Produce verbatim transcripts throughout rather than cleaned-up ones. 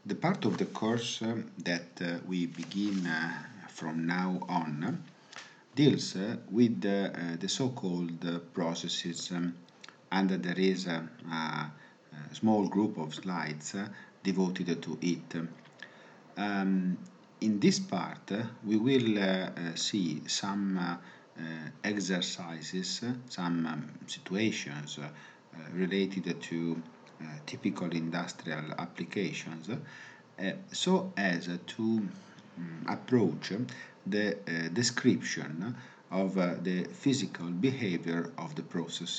The part of the course um, that uh, we begin uh, from now on uh, deals uh, with uh, uh, the so-called uh, processes, um, and there is a, a, a small group of slides uh, devoted to it. Um, in this part, uh, we will uh, uh, see some uh, uh, exercises, uh, some um, situations uh, uh, related to uh, typical industrial applications, uh, so as to um, approach the uh, description of uh, the physical behavior of the process.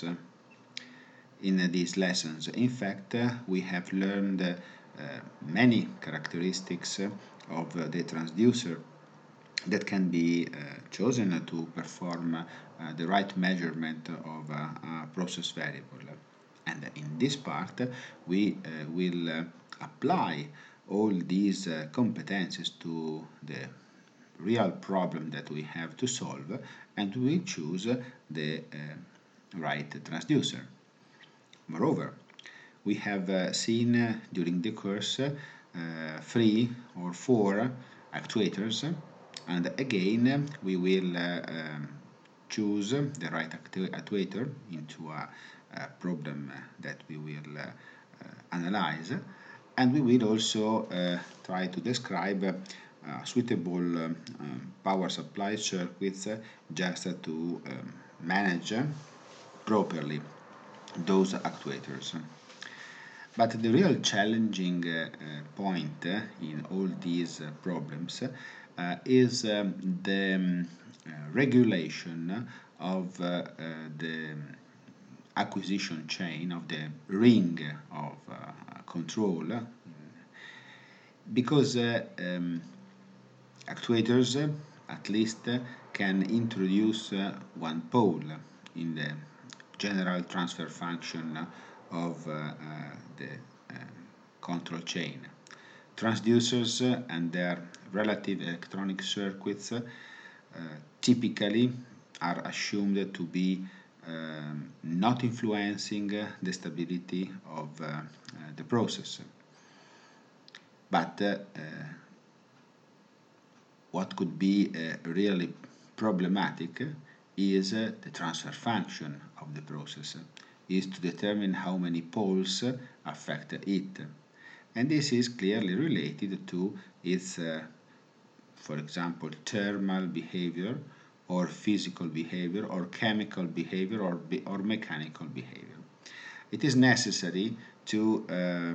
In uh, these lessons, in fact, uh, we have learned uh, many characteristics uh, of uh, the transducer that can be uh, chosen to perform uh, the right measurement of uh, a process variable. And in this part, we uh, will uh, apply all these uh, competencies to the real problem that we have to solve, and we choose the uh, right transducer. Moreover, we have uh, seen uh, during the course uh, three or four actuators, and again we will uh, um, choose the right actu actuator into a, a problem that we will uh, uh, analyze, and we will also uh, try to describe uh, suitable um, um, power supply circuits uh, just to um, manage properly those actuators. But the real challenging uh, uh, point uh, in all these uh, problems uh, is um, the um, uh, regulation of uh, uh, the acquisition chain, of the ring of uh, control, because uh, um, actuators uh, at least uh, can introduce uh, one pole in the general transfer function of uh, uh, the uh, control chain. Transducers uh, and their relative electronic circuits uh, typically are assumed to be um, not influencing uh, the stability of uh, uh, the process. But uh, uh, what could be uh, really problematic is uh, the transfer function of the process, is to determine how many poles affect it. And this is clearly related to its, uh, for example, thermal behavior, or physical behavior, or chemical behavior, or, be or mechanical behavior. It is necessary to uh,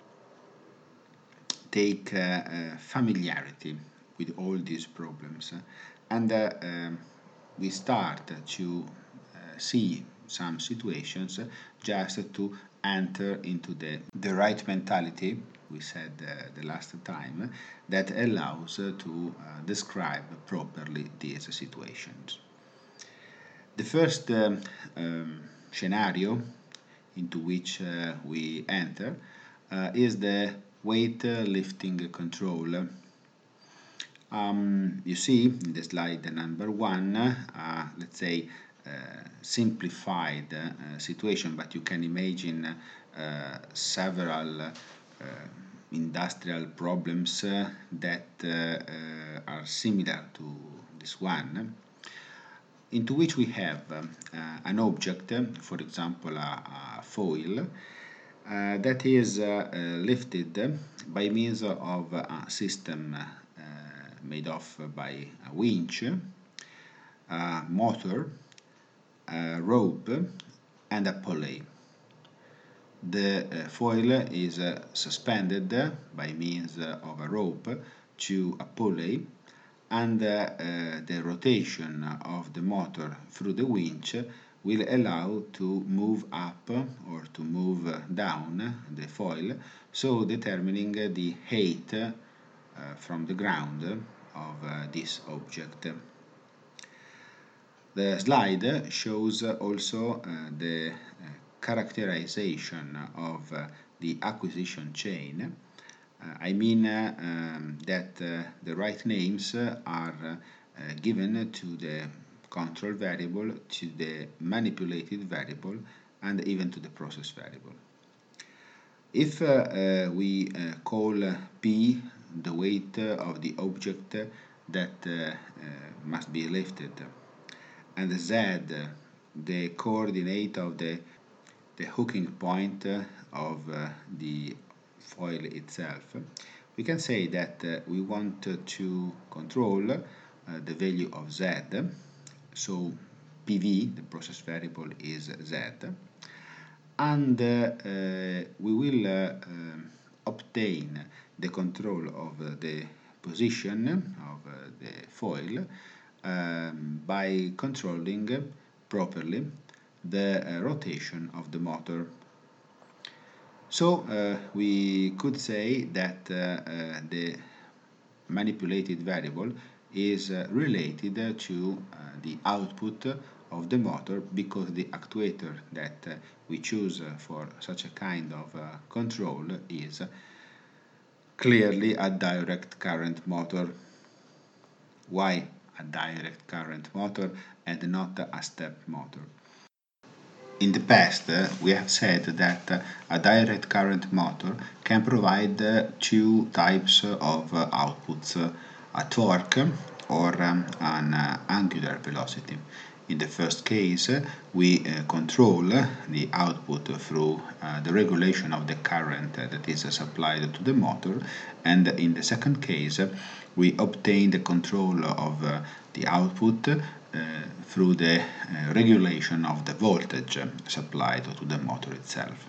take uh, uh, familiarity with all these problems, and uh, um, we start to uh, see some situations just to enter into the, the right mentality, we said uh, the last time, that allows uh, to uh, describe properly these situations. The first um, um, scenario into which uh, we enter uh, is the weight uh, lifting control. Um, you see in the slide number one, uh, let's say, uh, simplified uh, situation, but you can imagine uh, several uh, industrial problems uh, that uh, uh, are similar to this one, into which we have um, uh, an object, for example a, a foil, uh, that is uh, uh, lifted by means of a system uh, made of by a winch, a motor, a rope, and a pulley. The uh, foil is uh, suspended by means of a rope to a pulley, and uh, uh, the rotation of the motor through the winch will allow to move up or to move down the foil, so determining the height uh, from the ground of uh, this object. The slide shows also uh, the uh, characterization of uh, the acquisition chain. Uh, I mean uh, um, that uh, the right names uh, are uh, given to the control variable, to the manipulated variable, and even to the process variable. if uh, uh, we uh, call P the weight of the object that uh, uh, must be lifted, and Z the coordinate of the, the hooking point of uh, the foil itself, we can say that uh, we want to control uh, the value of Z, so P V, the process variable, is Z, and uh, uh, we will uh, um, obtain the control of uh, the position of uh, the foil um, by controlling properly the uh, rotation of the motor. So uh, we could say that uh, uh, the manipulated variable is uh, related to uh, the output of the motor, because the actuator that uh, we choose uh, for such a kind of uh, control is clearly a direct current motor. Why a direct current motor and not a step motor? In the past, uh, we have said that uh, a direct current motor can provide uh, two types of uh, outputs, uh, a torque or um, an uh, angular velocity. In the first case, uh, we uh, control the output through uh, the regulation of the current uh, that is uh, supplied to the motor, and in the second case, uh, we obtain the control of uh, the output Uh, through the uh, regulation of the voltage uh, supplied to the motor itself.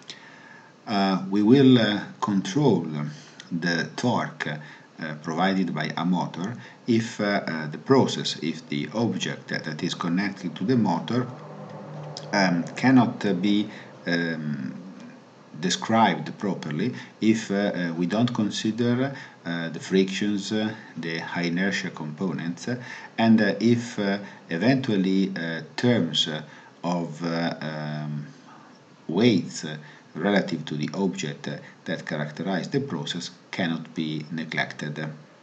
Uh, we will uh, control the torque uh, provided by a motor if uh, uh, the process, if the object that is connected to the motor um, cannot uh, be um, described properly, if uh, uh, we don't consider uh, the frictions, uh, the high inertia components, uh, and uh, if uh, eventually uh, terms uh, of uh, um, weights uh, relative to the object uh, that characterize the process cannot be neglected.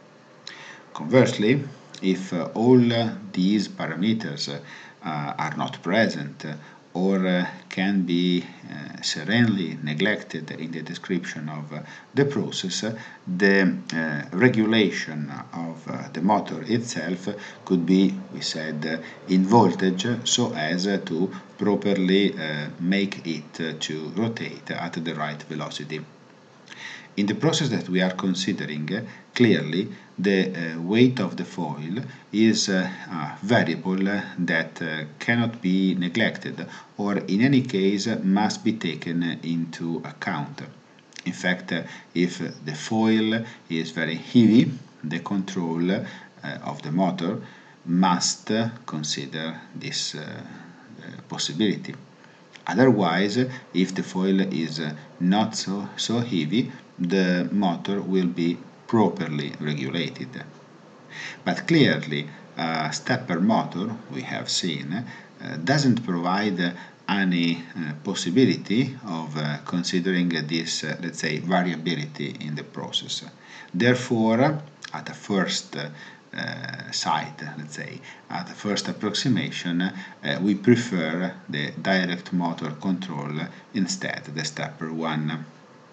Conversely, if uh, all uh, these parameters uh, are not present, uh, or uh, can be uh, serenely neglected in the description of uh, the process, uh, the uh, regulation of uh, the motor itself could be, we said, uh, in voltage, so as uh, to properly uh, make it uh, to rotate at the right velocity. In the process that we are considering, uh, clearly the uh, weight of the foil is uh, a variable that uh, cannot be neglected, or in any case must be taken into account. In fact, uh, if the foil is very heavy, the control uh, of the motor must uh, consider this uh, uh, possibility. Otherwise, if the foil is uh, not so, so heavy, the motor will be properly regulated. But clearly, a stepper motor, we have seen, uh, doesn't provide any uh, possibility of uh, considering this, uh, let's say, variability in the process. Therefore, at a first uh, uh, sight, let's say, at the first approximation, uh, we prefer the direct motor control instead the stepper one.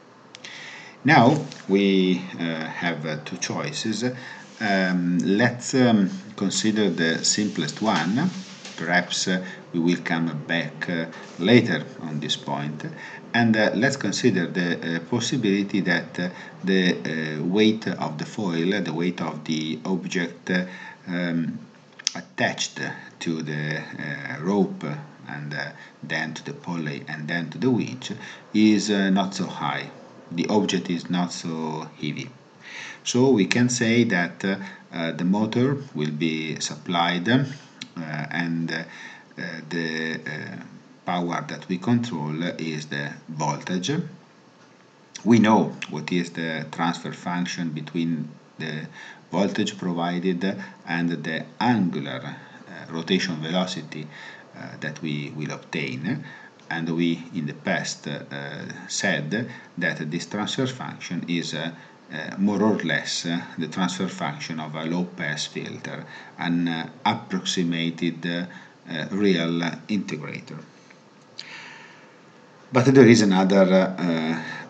Now we uh, have uh, two choices. Um, let's um, consider the simplest one. Perhaps uh, we will come back uh, later on this point. And uh, let's consider the uh, possibility that uh, the uh, weight of the foil, the weight of the object uh, um, attached to the uh, rope and uh, then to the pulley and then to the winch is uh, not so high. The object is not so heavy. So we can say that uh, uh, the motor will be supplied uh, and uh, the uh, power that we control is the voltage. We know what is the transfer function between the voltage provided and the angular uh, rotation velocity uh, that we will obtain. And we in the past uh, said that this transfer function is uh, uh, more or less uh, the transfer function of a low pass filter, an uh, approximated uh, uh, real integrator. But there is another uh,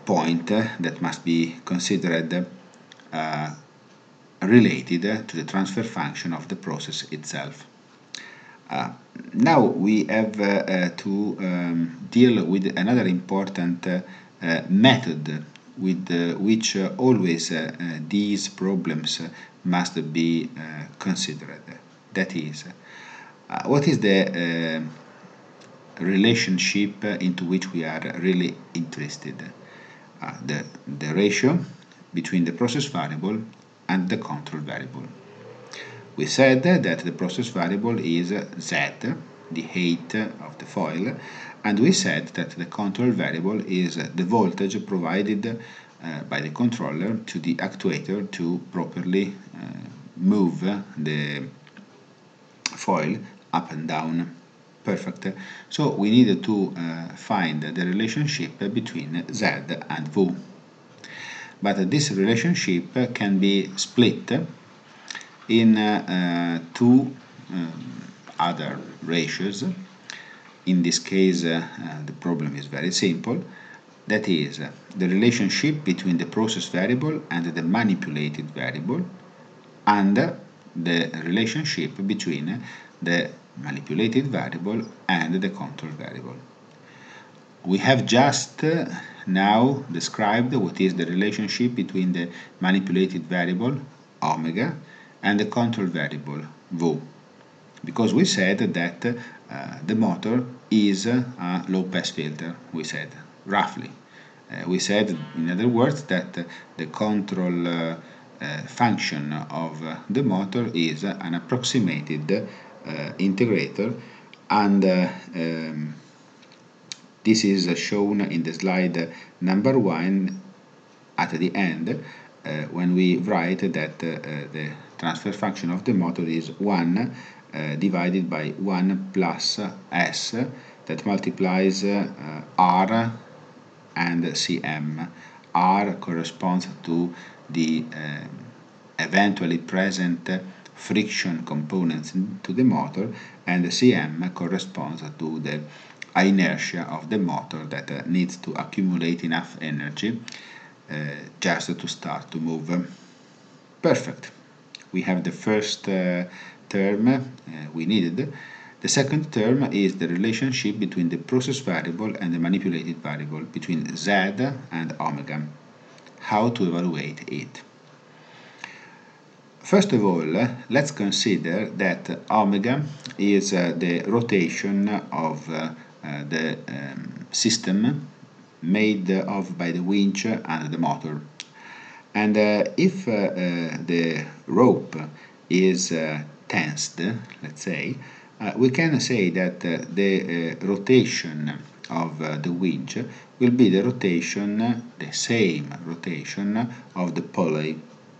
point that must be considered uh, related to the transfer function of the process itself. Uh, now we have uh, uh, to um, deal with another important uh, uh, method with uh, which uh, always uh, uh, these problems uh, must be uh, considered. That is, uh, what is the uh, relationship into which we are really interested? Uh, the, the ratio between the process variable and the control variable. We said that the process variable is Z, the height of the foil, and we said that the control variable is the voltage provided uh, by the controller to the actuator to properly uh, move the foil up and down. Perfect. So we needed to uh, find the relationship between Z and V. But this relationship can be split in uh, uh, two um, other ratios. In this case, uh, uh, the problem is very simple. That is, uh, the relationship between the process variable and the manipulated variable, and uh, the relationship between the manipulated variable and the control variable. We have just uh, now described what is the relationship between the manipulated variable, omega, and the control variable, V, because we said that uh, the motor is a low-pass filter, we said, roughly. Uh, we said, in other words, that uh, the control uh, uh, function of uh, the motor is uh, an approximated uh, integrator, and uh, um, this is uh, shown in the slide number one at the end, uh, when we write that uh, uh, the transfer function of the motor is one uh, divided by one plus S that multiplies uh, R and Cm. R corresponds to the uh, eventually present friction components to the motor, and Cm corresponds to the inertia of the motor that uh, needs to accumulate enough energy uh, just to start to move. Perfect. We have the first uh, term uh, we needed. The second term is the relationship between the process variable and the manipulated variable, between Z and omega. How to evaluate it? First of all, let's consider that omega is uh, the rotation of uh, uh, the um, system made of by the winch and the motor. And uh, if uh, uh, the rope is uh, tensed, let's say, uh, we can say that uh, the uh, rotation of uh, the winch will be the rotation, the same rotation of the pulley.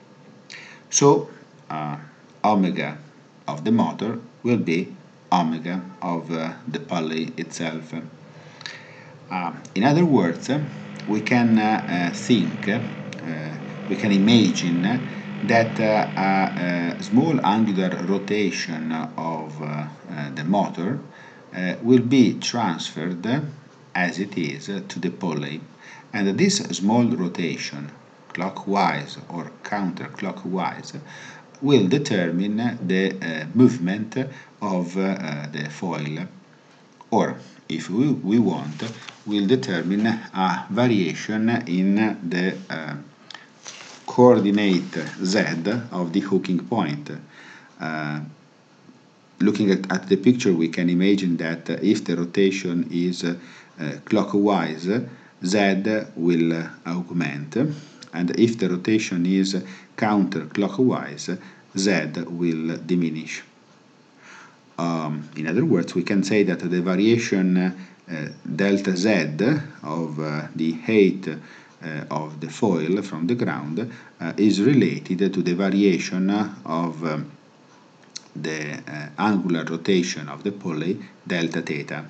So uh, omega of the motor will be omega of uh, the pulley itself. Uh, in other words, we can uh, uh, think, uh, we can imagine that uh, a, a small angular rotation of uh, uh, the motor uh, will be transferred as it is to the pulley, and this small rotation, clockwise or counterclockwise, will determine the uh, movement of uh, the foil, or if we, we want, will determine a variation in the uh, coordinate Z of the hooking point. Uh, looking at, at the picture, we can imagine that if the rotation is uh, clockwise, Z will augment, and if the rotation is counterclockwise, Z will diminish. Um, in other words, we can say that the variation uh, delta Z of uh, the height uh, of the foil from the ground uh, is related to the variation of um, the uh, angular rotation of the pulley delta theta.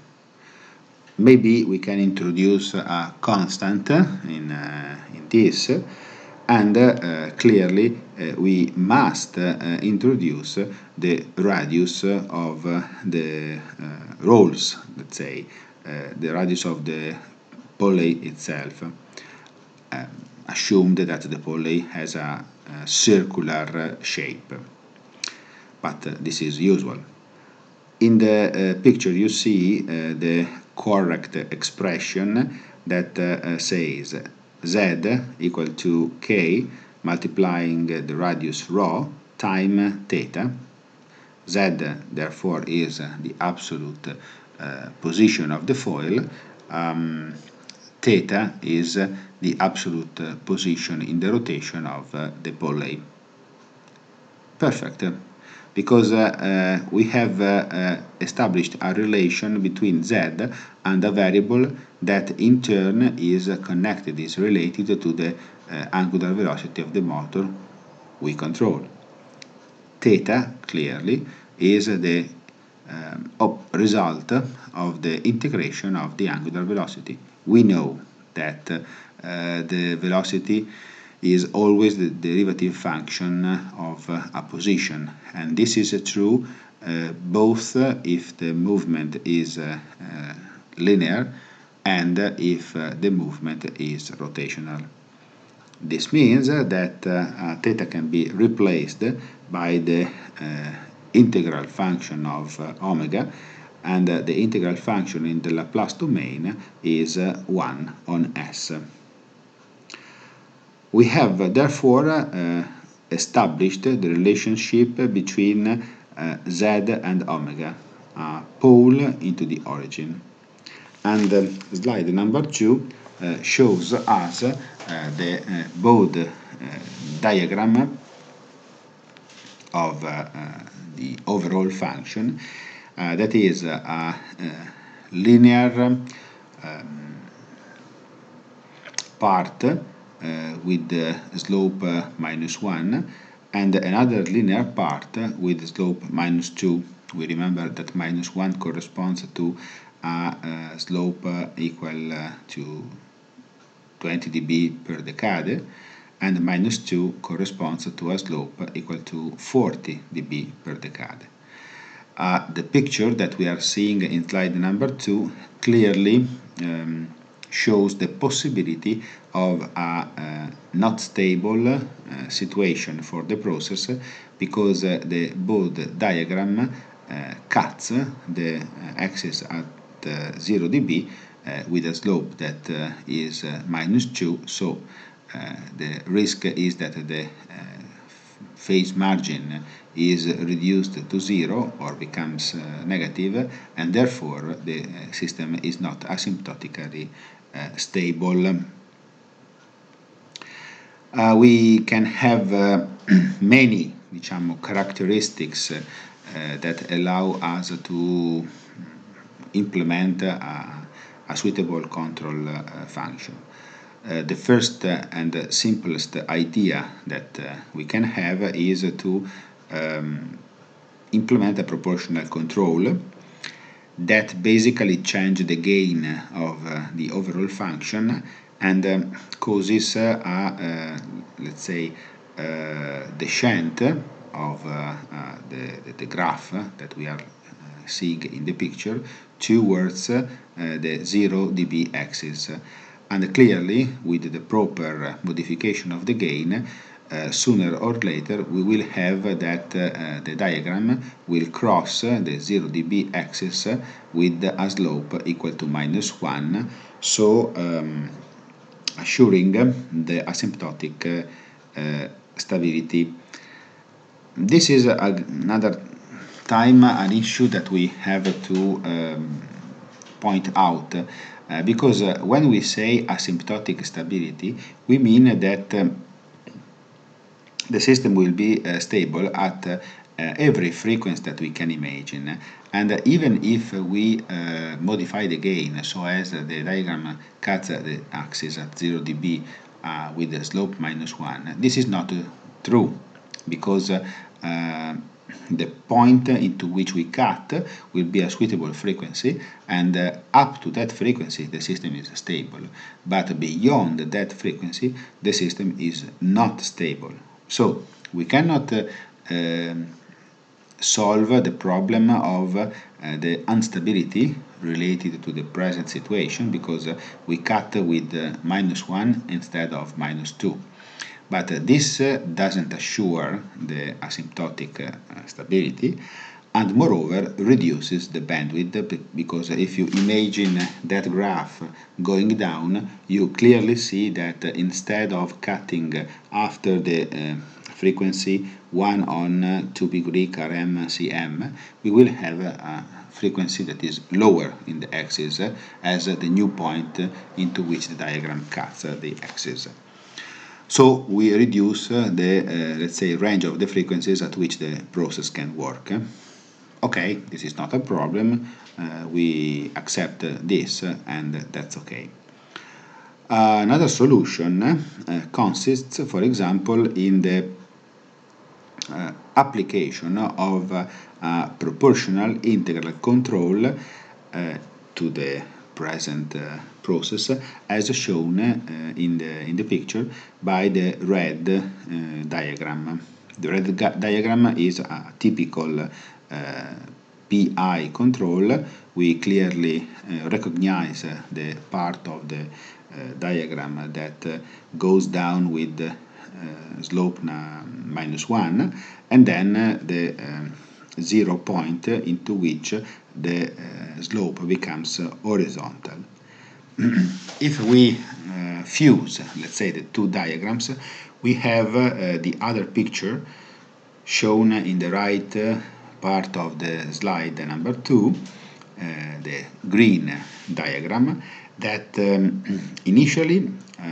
Maybe we can introduce a constant in, uh, in this, and uh, clearly uh, we must uh, introduce the radius of uh, the uh, rolls, let's say, uh, the radius of the pulley itself. um, assumed that the Pauli has a, a circular shape, but uh, this is usual. In the uh, picture you see uh, the correct expression that uh, says z equal to k multiplying the radius rho time theta. Z therefore is the absolute uh, position of the foil. Um, theta is the absolute uh, position in the rotation of uh, the Pauli. Perfect, because uh, uh, we have uh, uh, established a relation between Z and a variable that in turn is connected, is related to the uh, angular velocity of the motor we control. Theta, clearly, is the um, op result of the integration of the angular velocity. We know that uh, the velocity is always the derivative function of uh, a position, and this is uh, true uh, both uh, if the movement is uh, uh, linear and uh, if uh, the movement is rotational. This means uh, that uh, theta can be replaced by the uh, integral function of uh, omega, and uh, the integral function in the Laplace domain is uh, one on S. We have uh, therefore uh, established the relationship between uh, Z and omega, a pole into the origin. And uh, slide number two uh, shows us uh, the uh, Bode uh, diagram of uh, uh, the overall function, uh, that is uh, a, a linear um, part uh, with the slope uh, minus one, and another linear part with slope minus two. We remember that minus one corresponds to a uh, slope uh, equal uh, to twenty d B per decade, and minus two corresponds to a slope equal to forty d B per decade. Uh, the picture that we are seeing in slide number two clearly um, shows the possibility of a uh, not stable uh, situation for the process, because uh, the Bode diagram uh, cuts the uh, axis at uh, zero d B uh, with a slope that uh, is uh, minus two, so uh, the risk is that the uh, phase margin is reduced to zero or becomes uh, negative, and therefore the uh, system is not asymptotically uh, stable. Uh, we can have uh, many, diciamo, characteristics uh, that allow us to implement a, a suitable control uh, function. Uh, the first uh, and the simplest idea that uh, we can have is to um, implement a proportional control that basically changes the gain of uh, the overall function and um, causes uh, a, uh, let's say, uh, descent of uh, uh, the, the graph that we are uh, seeing in the picture towards uh, the zero d B axis. And clearly, with the proper modification of the gain, uh, sooner or later we will have that uh, the diagram will cross the zero d B axis with a slope equal to minus one, so um, assuring the asymptotic uh, stability. This is a, another time an issue that we have to um, point out. Uh, because uh, when we say asymptotic stability, we mean that um, the system will be uh, stable at uh, every frequency that we can imagine. And uh, even if we uh, modify the gain so as uh, the diagram cuts uh, the axis at zero d B uh, with the slope minus one, this is not uh, true, because uh, uh, the point into which we cut will be a suitable frequency, and uh, up to that frequency the system is stable, but beyond that frequency the system is not stable. So we cannot uh, um, solve the problem of uh, the instability related to the present situation, because uh, we cut with uh, minus one instead of minus two. But uh, this uh, doesn't assure the asymptotic uh, stability, and moreover reduces the bandwidth, because if you imagine that graph going down, you clearly see that instead of cutting after the uh, frequency one on uh, two pi Greek R M C M, we will have a frequency that is lower in the axis uh, as uh, the new point uh, into which the diagram cuts uh, the axis. So we reduce uh, the, uh, let's say, range of the frequencies at which the process can work. Okay, this is not a problem, uh, we accept uh, this uh, and that's okay. Uh, another solution uh, consists, for example, in the uh, application of uh, uh, proportional integral control uh, to the present uh, process, as shown uh, in the in the picture by the red uh, diagram. The red diagram is a typical uh, P I control. We clearly uh, recognize uh, the part of the uh, diagram that uh, goes down with uh, slope minus one, and then uh, the um, zero point into which the uh, slope becomes uh, horizontal. If we uh, fuse, let's say, the two diagrams, we have uh, the other picture shown in the right uh, part of the slide number two, uh, the green diagram, that um, initially uh,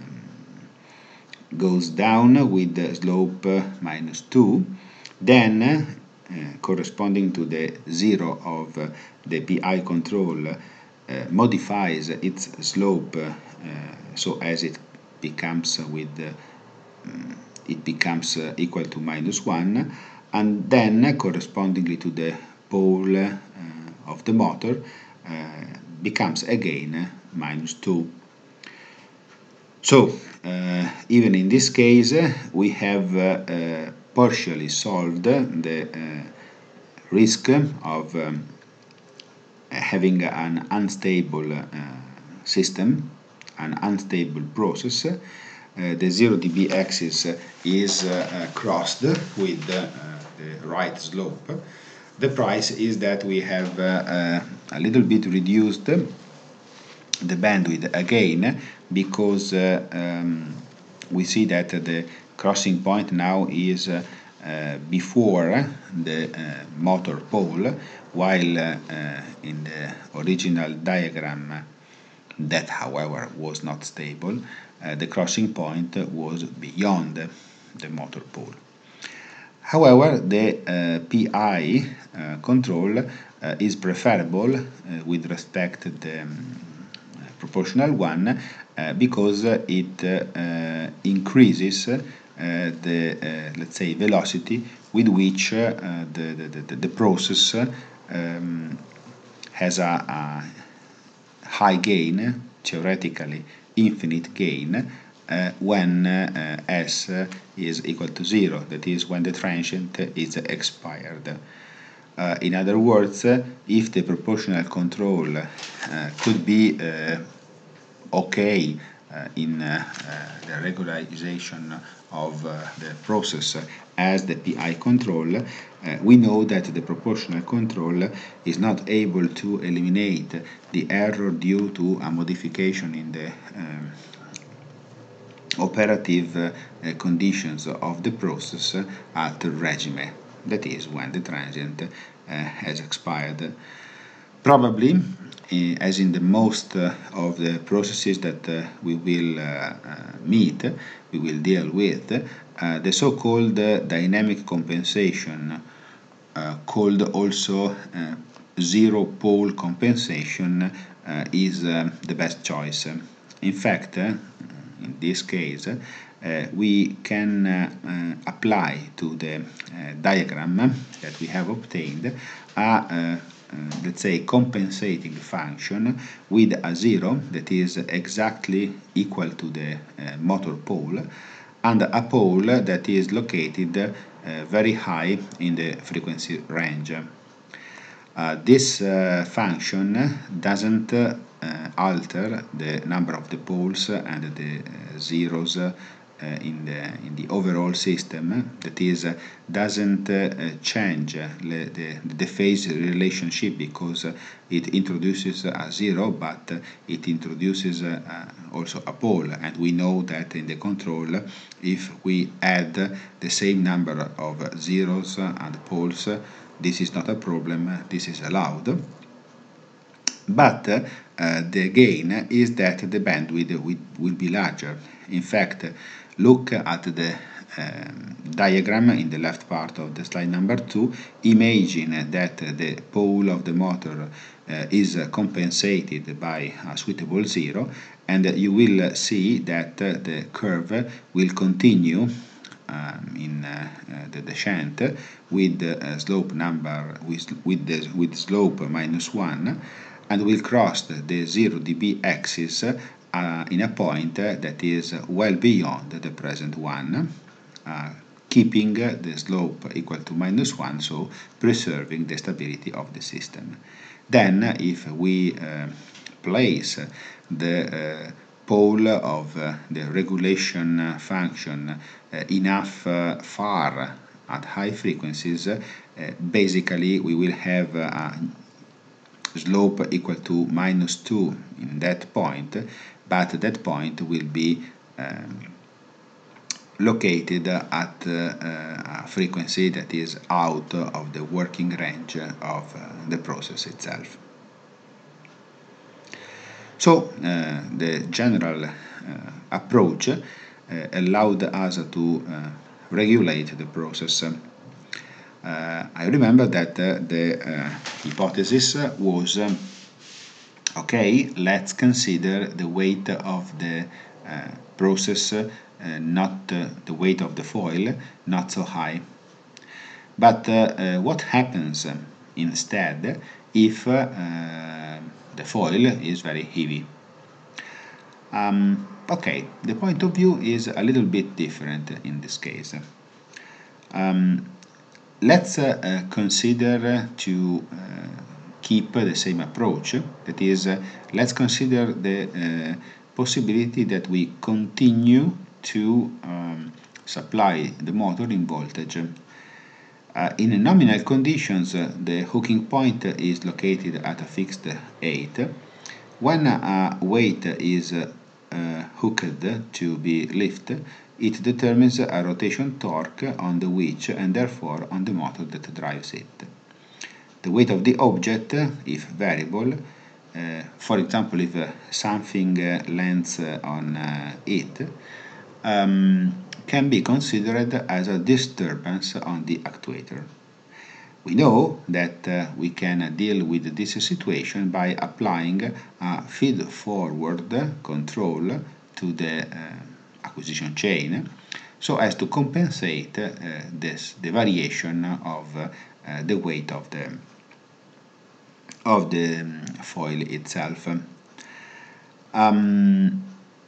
goes down with the slope uh, minus two, then uh, corresponding to the zero of uh, the P I control, uh, modifies its slope uh, so as it becomes with uh, it becomes uh, equal to minus one, and then uh, correspondingly to the pole uh, of the motor uh, becomes again uh, minus two. So uh, even in this case uh, we have uh, uh, partially solved the uh, risk of um, having an unstable uh, system, an unstable process. Uh, the zero dB axis is uh, uh, crossed with uh, the right slope. The price is that we have uh, uh, a little bit reduced the bandwidth again, because uh, um, we see that the crossing point now is uh, uh, before the uh, motor pole, while uh, uh, in the original diagram, that however was not stable, uh, the crossing point was beyond the motor pole. However, the uh, P I uh, control uh, is preferable uh, with respect to the um, proportional one, uh, because uh, it uh, increases uh, the uh, let's say velocity with which uh, the, the, the process um, has a, a high gain, theoretically infinite gain, uh, when uh, S is equal to zero, that is when the transient is expired. Uh, in other words, uh, if the proportional control uh, could be uh, okay uh, in uh, uh, the regularization of uh, the process as the P I control, uh, we know that the proportional control is not able to eliminate the error due to a modification in the um, operative uh, conditions of the process at regime, that is when the transient uh, has expired. Probably, uh, as in the most uh, of the processes that uh, we will uh, uh, meet, we will deal with, uh, the so-called uh, dynamic compensation, uh, called also uh, zero pole compensation, uh, is uh, the best choice. In fact, uh, in this case, uh, we can uh, uh, apply to the uh, diagram that we have obtained a uh, Uh, let's say compensating function with a zero that is exactly equal to the uh, motor pole, and a pole that is located uh, very high in the frequency range. Uh, this uh, function doesn't uh, alter the number of the poles and the uh, zeros uh, in the in the overall system. That is, uh, doesn't uh, change the, the the phase relationship, because uh, it introduces a zero, but uh, it introduces uh, also a pole, and we know that in the control, if we add the same number of zeros and poles, this is not a problem, this is allowed. But uh, the gain is that the bandwidth will, will be larger. In fact, look at the um, diagram in the left part of the slide number two. Imagine that the pole of the motor uh, is compensated by a suitable zero, and you will see that the curve will continue Um, in uh, uh, the descent with the uh, slope number with with the with slope minus one, and will cross the zero dB axis uh, in a point that is well beyond the present one, uh, keeping the slope equal to minus one, so preserving the stability of the system. Then, if we uh, place the uh, pole of uh, the regulation function uh, enough uh, far at high frequencies, uh, basically we will have a slope equal to minus two in that point, but that point will be um, located at uh, a frequency that is out of the working range of uh, the process itself. So uh, the general uh, approach uh, allowed us to uh, regulate the process. Uh, I remember that uh, the uh, hypothesis was, um, okay, let's consider the weight of the uh, process, uh, not uh, the weight of the foil, not so high. But uh, uh, what happens instead if uh, the foil is very heavy? Um, okay, the point of view is a little bit different in this case. Um, let's uh, uh, consider to uh, keep the same approach. That is, uh, let's consider the uh, possibility that we continue to um, supply the motor in voltage. Uh, in nominal conditions, uh, the hooking point is located at a fixed eight. When a weight is uh, uh, hooked to be lifted, it determines a rotation torque on the winch and therefore on the motor that drives it. The weight of the object, if variable, uh, for example, if uh, something uh, lands uh, on uh, it, um, can be considered as a disturbance on the actuator. We know that uh, we can deal with this situation by applying a feed-forward control to the uh, acquisition chain, so as to compensate uh, this the variation of uh, the weight of the of the foil itself. Um,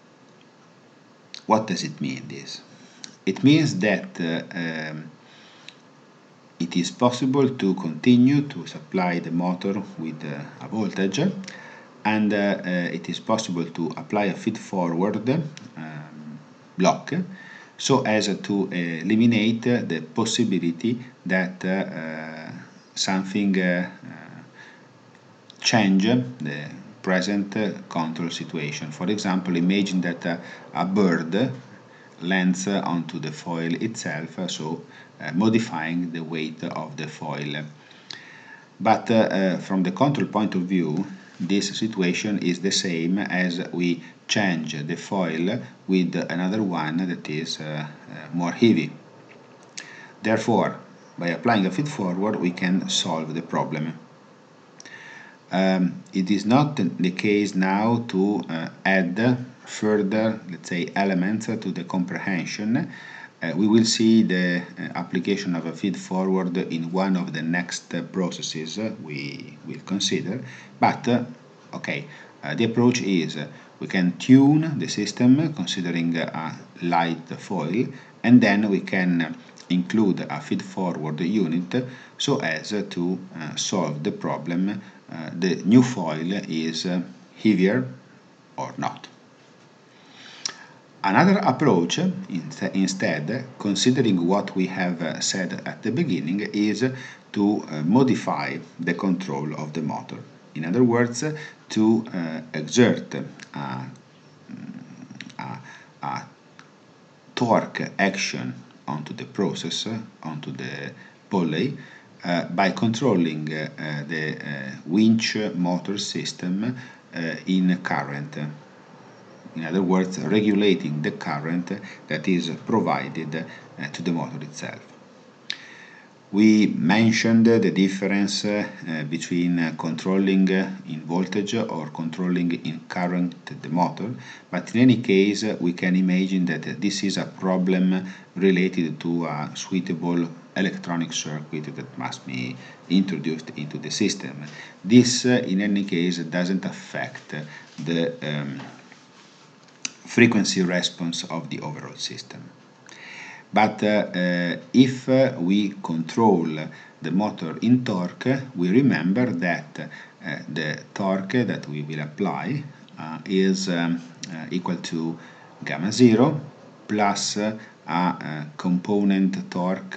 what does it mean, this? It means that uh, um, it is possible to continue to supply the motor with uh, a voltage, and uh, uh, it is possible to apply a feed-forward um, block, so as to uh, eliminate the possibility that uh, uh, something uh, change the present uh, control situation. For example, imagine that uh, a bird lands uh, onto the foil itself, uh, so uh, modifying the weight of the foil. But uh, uh, from the control point of view, this situation is the same as we change the foil with another one that is uh, uh, more heavy. Therefore, by applying a feed-forward, we can solve the problem. Um, it is not the case now to uh, add further, let's say, elements to the comprehension. Uh, we will see the uh, application of a feed-forward in one of the next uh, processes uh, we will consider. But, uh, okay, uh, the approach is uh, we can tune the system considering uh, a light foil, and then we can include a feed-forward unit so as to uh, solve the problem uh, the new foil is uh, heavier or not. Another approach, instead, considering what we have uh, said at the beginning, is to uh, modify the control of the motor. In other words, to uh, exert a, a, a torque action onto the process, onto the pulley, uh, by controlling uh, the uh, winch motor system uh, in current. In other words, regulating the current that is provided uh, to the motor itself. We mentioned the difference uh, between uh, controlling uh, in voltage or controlling in current the motor, but in any case uh, we can imagine that uh, this is a problem related to a suitable electronic circuit that must be introduced into the system. This uh, in any case doesn't affect the um, frequency response of the overall system. But uh, uh, if uh, we control the motor in torque, we remember that uh, the torque that we will apply uh, is um, uh, equal to gamma zero plus uh, a, a component torque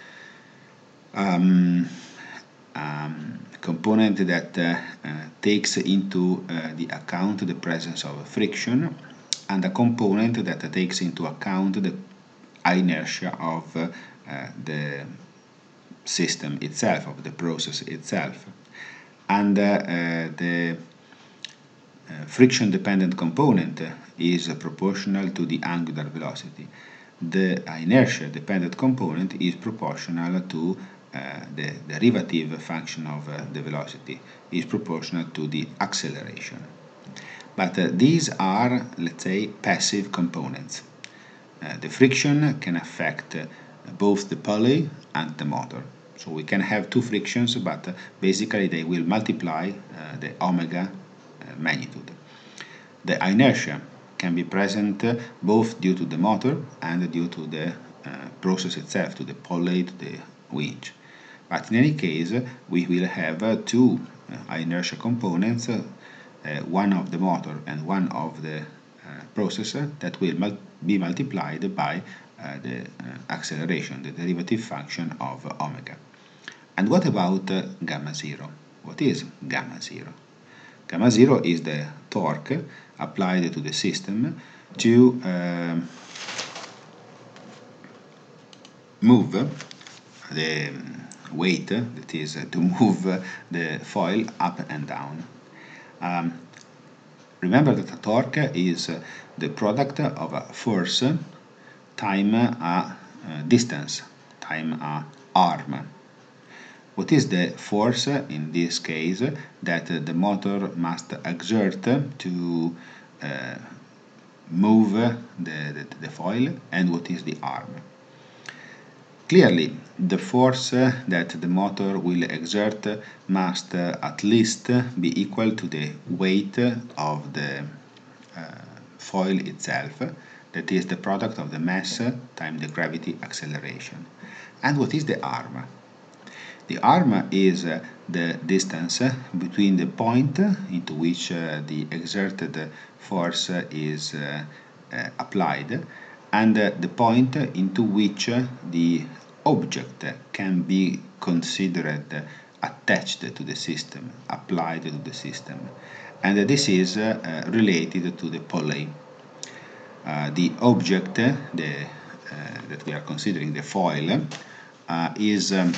um, um, component that uh, uh, takes into uh, the account the presence of friction, and a component that takes into account the inertia of uh, uh, the system itself, of the process itself. And uh, uh, the uh, friction dependent component is uh, proportional to the angular velocity. The inertia dependent component is proportional to uh, the derivative function of uh, the velocity, is proportional to the acceleration. But uh, these are, let's say, passive components. Uh, the friction can affect uh, both the pulley and the motor. So we can have two frictions, but uh, basically they will multiply uh, the omega uh, magnitude. The inertia can be present uh, both due to the motor and due to the uh, process itself, to the pulley, to the winch. But in any case, we will have uh, two uh, inertia components, uh, uh, one of the motor and one of the uh, processor, that will mul be multiplied by uh, the uh, acceleration, the derivative function of uh, omega. And what about uh, gamma zero? What is gamma zero? Gamma zero is the torque applied to the system to uh, move the weight, that is uh, to move uh, the foil up and down. Um, remember that a torque is uh, the product of a force time a uh, distance, time a arm. What is the force in this case that uh, the motor must exert to uh, move the, the, the foil, and what is the arm? Clearly, the force uh, that the motor will exert must uh, at least be equal to the weight of the uh, foil itself, that is the product of the mass times the gravity acceleration. And what is the arm? The arm is uh, the distance between the point into which uh, the exerted force is uh, uh, applied and uh, the point into which uh, the object can be considered attached to the system, applied to the system. And uh, this is uh, uh, related to the pulley. Uh, the object the, uh, that we are considering, the foil, uh, is um,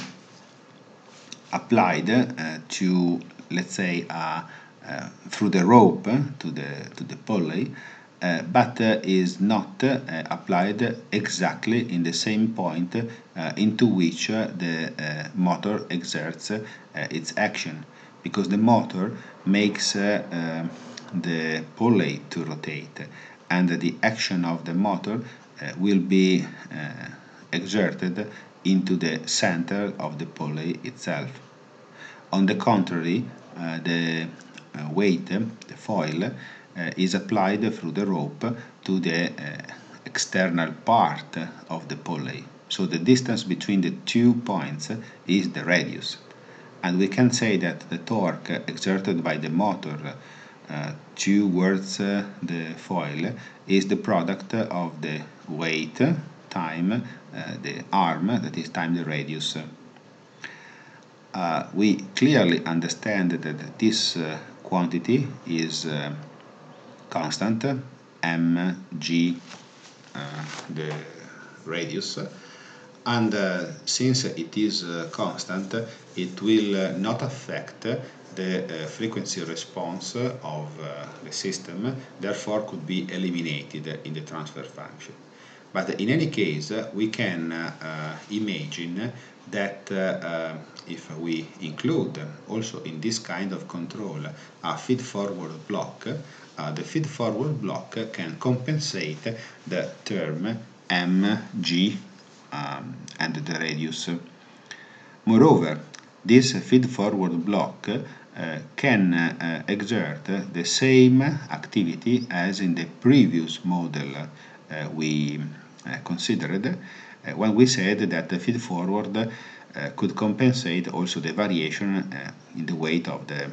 applied uh, to, let's say, uh, uh, through the rope to the to the pulley, uh, but uh, is not uh, applied exactly in the same point uh, into which uh, the uh, motor exerts uh, its action, because the motor makes uh, uh, the pulley to rotate, and the action of the motor uh, will be uh, exerted into the center of the pulley itself. On the contrary, uh, the uh, weight, the foil, uh, is applied through the rope to the uh, external part of the pulley. So the distance between the two points is the radius. And we can say that the torque exerted by the motor uh, towards uh, the foil is the product of the weight time uh, the arm, that is time the radius. Uh, we clearly understand that this uh, quantity is uh, constant, mg, uh, the radius, and uh, since it is uh, constant, it will uh, not affect the uh, frequency response of uh, the system, therefore could be eliminated in the transfer function. But in any case, uh, we can uh, uh, imagine that uh, uh, if we include also in this kind of control a feed-forward block, uh, the feed-forward block can compensate the term mg um, and the radius. Moreover, this feed-forward block uh, can uh, exert the same activity as in the previous model uh, we uh, considered uh, when we said that the feed-forward uh, could compensate also the variation uh, in the weight of the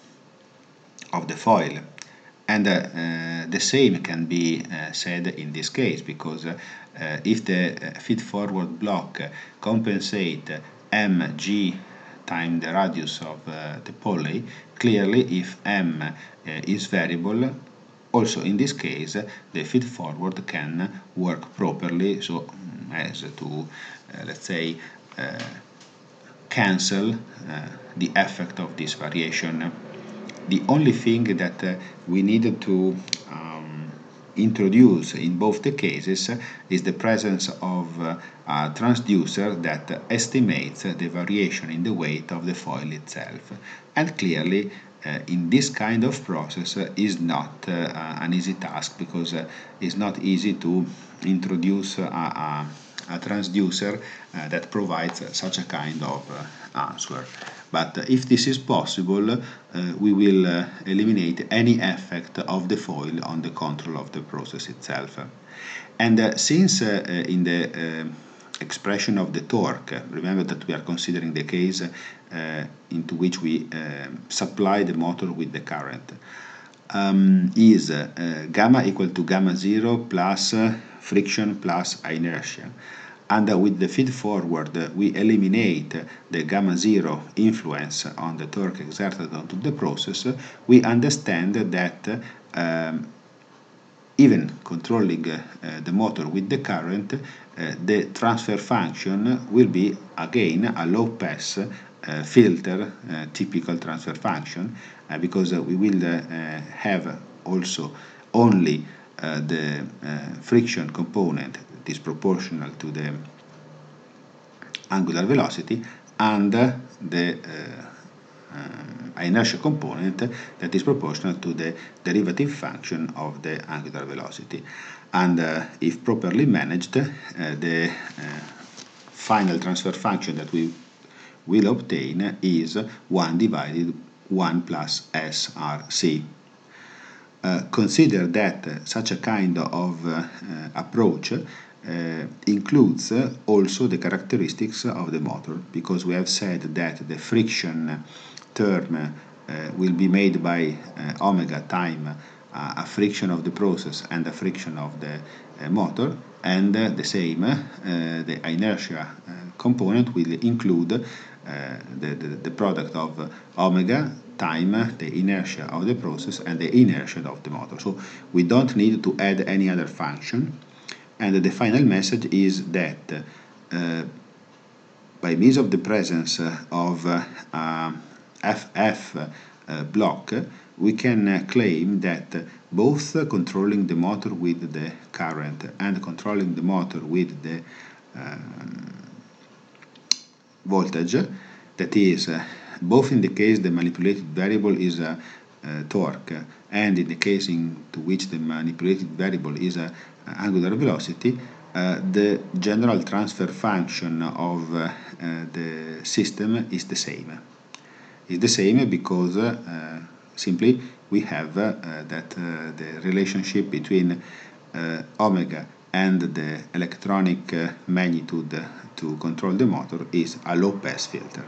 of the foil. And uh, uh, the same can be uh, said in this case, because uh, uh, if the uh, feed-forward block compensate mg times the radius of uh, the pulley, clearly if m uh, is variable, also in this case the feed-forward can work properly, so as to, uh, let's say, uh, cancel uh, the effect of this variation. The only thing that uh, we need to um, introduce in both the cases is the presence of uh, a transducer that estimates the variation in the weight of the foil itself. And clearly, uh, in this kind of process uh, is not uh, an easy task, because uh, it's not easy to introduce a, a, a transducer uh, that provides such a kind of uh, answer. But if this is possible, uh, we will uh, eliminate any effect of the foil on the control of the process itself. And uh, since uh, in the uh, expression of the torque, remember that we are considering the case uh, into which we uh, supply the motor with the current, um, is uh, gamma equal to gamma zero plus uh, friction plus inertia. And uh, with the feed-forward, uh, we eliminate the gamma zero influence on the torque exerted onto the process. We understand that um, even controlling uh, the motor with the current, uh, the transfer function will be again a low-pass uh, filter, uh, typical transfer function, uh, because uh, we will uh, have also only uh, the uh, friction component is proportional to the angular velocity, and uh, the uh, uh, inertia component that is proportional to the derivative function of the angular velocity. And uh, if properly managed, uh, the uh, final transfer function that we will obtain is one divided one plus S R C. Uh, consider that uh, such a kind of uh, uh, approach uh, includes uh, also the characteristics of the motor, because we have said that the friction term uh, will be made by uh, omega time uh, a friction of the process and a friction of the uh, motor, and uh, the same, uh, the inertia uh, component will include uh, the, the, the product of omega time, the inertia of the process, and the inertia of the motor. So we don't need to add any other function. And the final message is that uh, by means of the presence of uh, uh, F F uh, block, we can uh, claim that both uh, controlling the motor with the current and controlling the motor with the um, voltage, that is, uh, both in the case the manipulated variable is a, a torque, and in the case in to which the manipulated variable is a, a angular velocity, uh, the general transfer function of uh, uh, the system is the same. Is the same because uh, simply we have uh, that uh, the relationship between uh, omega and the electronic uh, magnitude to control the motor is a low pass filter.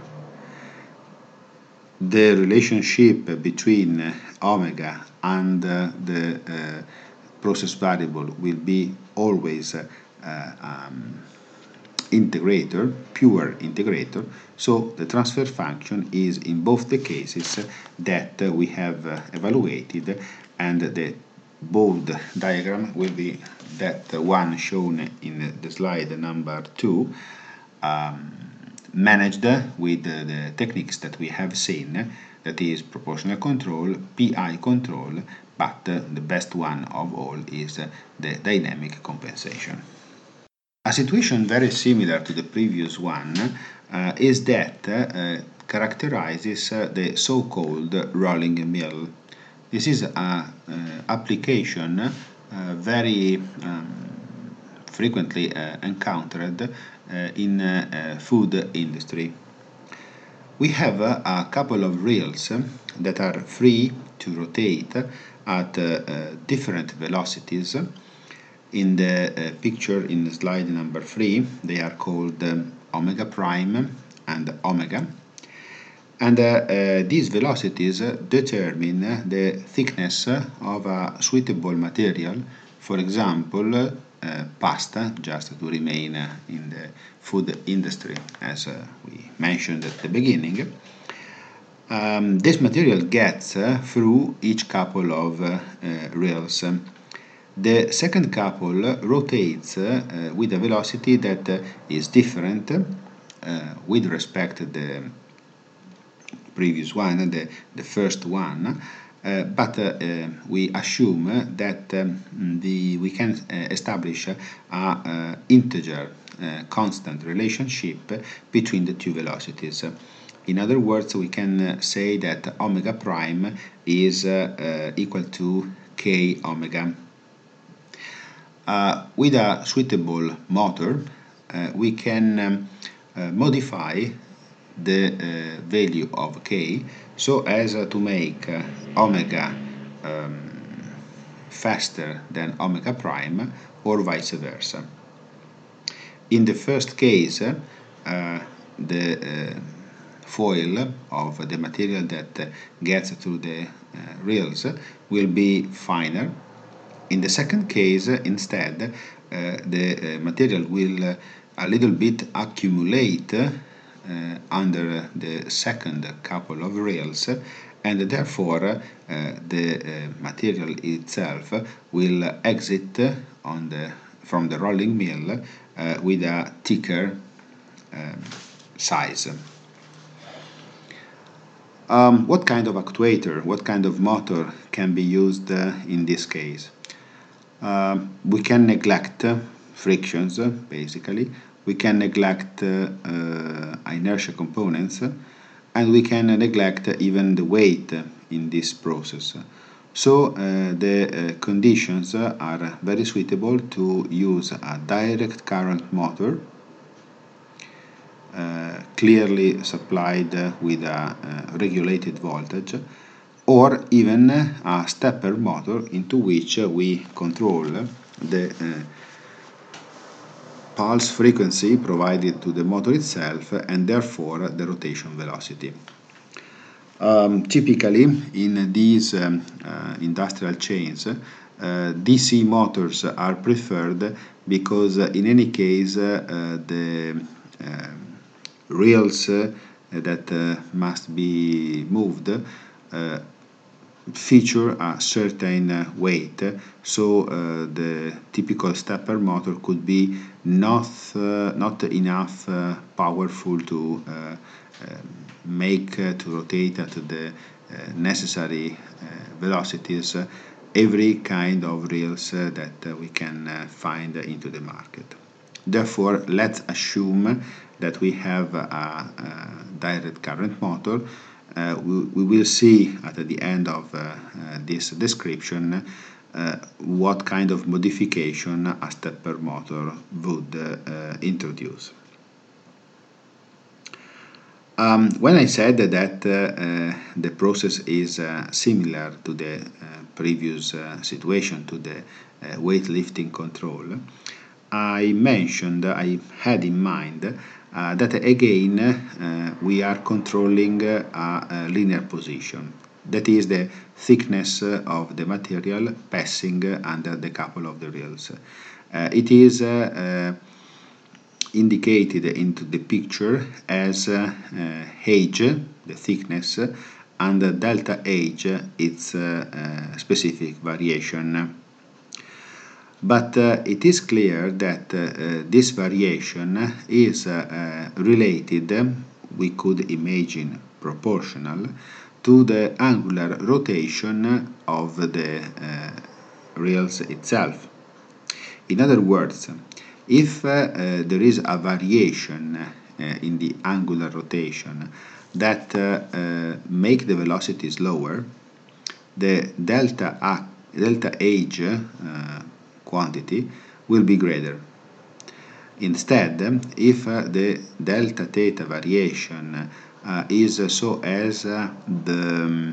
The relationship between uh, omega and uh, the uh, process variable will be always uh, um, integrator, pure integrator, so the transfer function is in both the cases that uh, we have uh, evaluated, and the bold diagram will be that one shown in the slide number two, um, managed with the, the techniques that we have seen, that is proportional control, P I control, but uh, the best one of all is uh, the dynamic compensation. A situation very similar to the previous one uh, is that uh, characterizes uh, the so-called rolling mill. This is an uh, application uh, very um, frequently uh, encountered uh, in uh, uh, food industry. We have uh, a couple of reels that are free to rotate at uh, uh, different velocities. In the uh, picture in slide number three, they are called um, omega prime and omega, and uh, uh, these velocities determine the thickness of a suitable material, for example uh, pasta, just to remain uh, in the food industry as uh, we mentioned at the beginning. Um, this material gets uh, through each couple of uh, uh, reels. The second couple rotates uh, with a velocity that uh, is different uh, with respect to the previous one, the, the first one, uh, but uh, uh, we assume that um, the, we can uh, establish a uh, integer uh, constant relationship between the two velocities. In other words, we can uh, say that omega prime is uh, uh, equal to k omega. Uh, with a suitable motor, uh, we can um, uh, modify the uh, value of k so as uh, to make uh, omega um, faster than omega prime, or vice versa. In the first case, uh, the uh, foil of the material that uh, gets through the uh, reels will be finer. In the second case, instead, uh, the uh, material will uh, a little bit accumulate uh, under the second couple of reels, and therefore uh, the uh, material itself will exit on the, from the rolling mill uh, with a thicker um, size. Um, what kind of actuator, what kind of motor can be used uh, in this case? Uh, we can neglect uh, frictions, uh, basically. We can neglect uh, uh, inertia components, uh, and we can uh, neglect uh, even the weight uh, in this process. So uh, the uh, conditions uh, are very suitable to use a direct current motor, uh, clearly supplied uh, with a uh, regulated voltage, or even a stepper motor into which we control the uh, pulse frequency provided to the motor itself, and therefore the rotation velocity. Um, typically in these um, uh, industrial chains, uh, D C motors are preferred because uh, in any case uh, the uh, reels uh, that uh, must be moved uh, feature a certain uh, weight, so uh, the typical stepper motor could be not uh, not enough uh, powerful to uh, uh, make uh, to rotate at the uh, necessary uh, velocities uh, every kind of reels uh, that uh, we can uh, find into the market. Therefore, let's assume that we have a, a direct current motor. Uh, we, we will see at the end of uh, uh, this description uh, what kind of modification a stepper motor would uh, introduce. Um, when I said that uh, uh, the process is uh, similar to the uh, previous uh, situation, to the uh, weightlifting control, I mentioned, I had in mind uh, that again uh, we are controlling uh, a linear position. That is the thickness of the material passing under the couple of the rails. Uh, it is uh, uh, indicated into the picture as uh, uh, H, the thickness, and uh, delta H, its uh, uh, specific variation. But uh, it is clear that uh, uh, this variation is uh, uh, related, we could imagine proportional, to the angular rotation of the uh, rails itself. In other words, if uh, uh, there is a variation uh, in the angular rotation that uh, uh, make the velocities lower, the delta, a, delta H uh, quantity will be greater. Instead, if uh, the delta theta variation uh, is uh, so as uh, the um,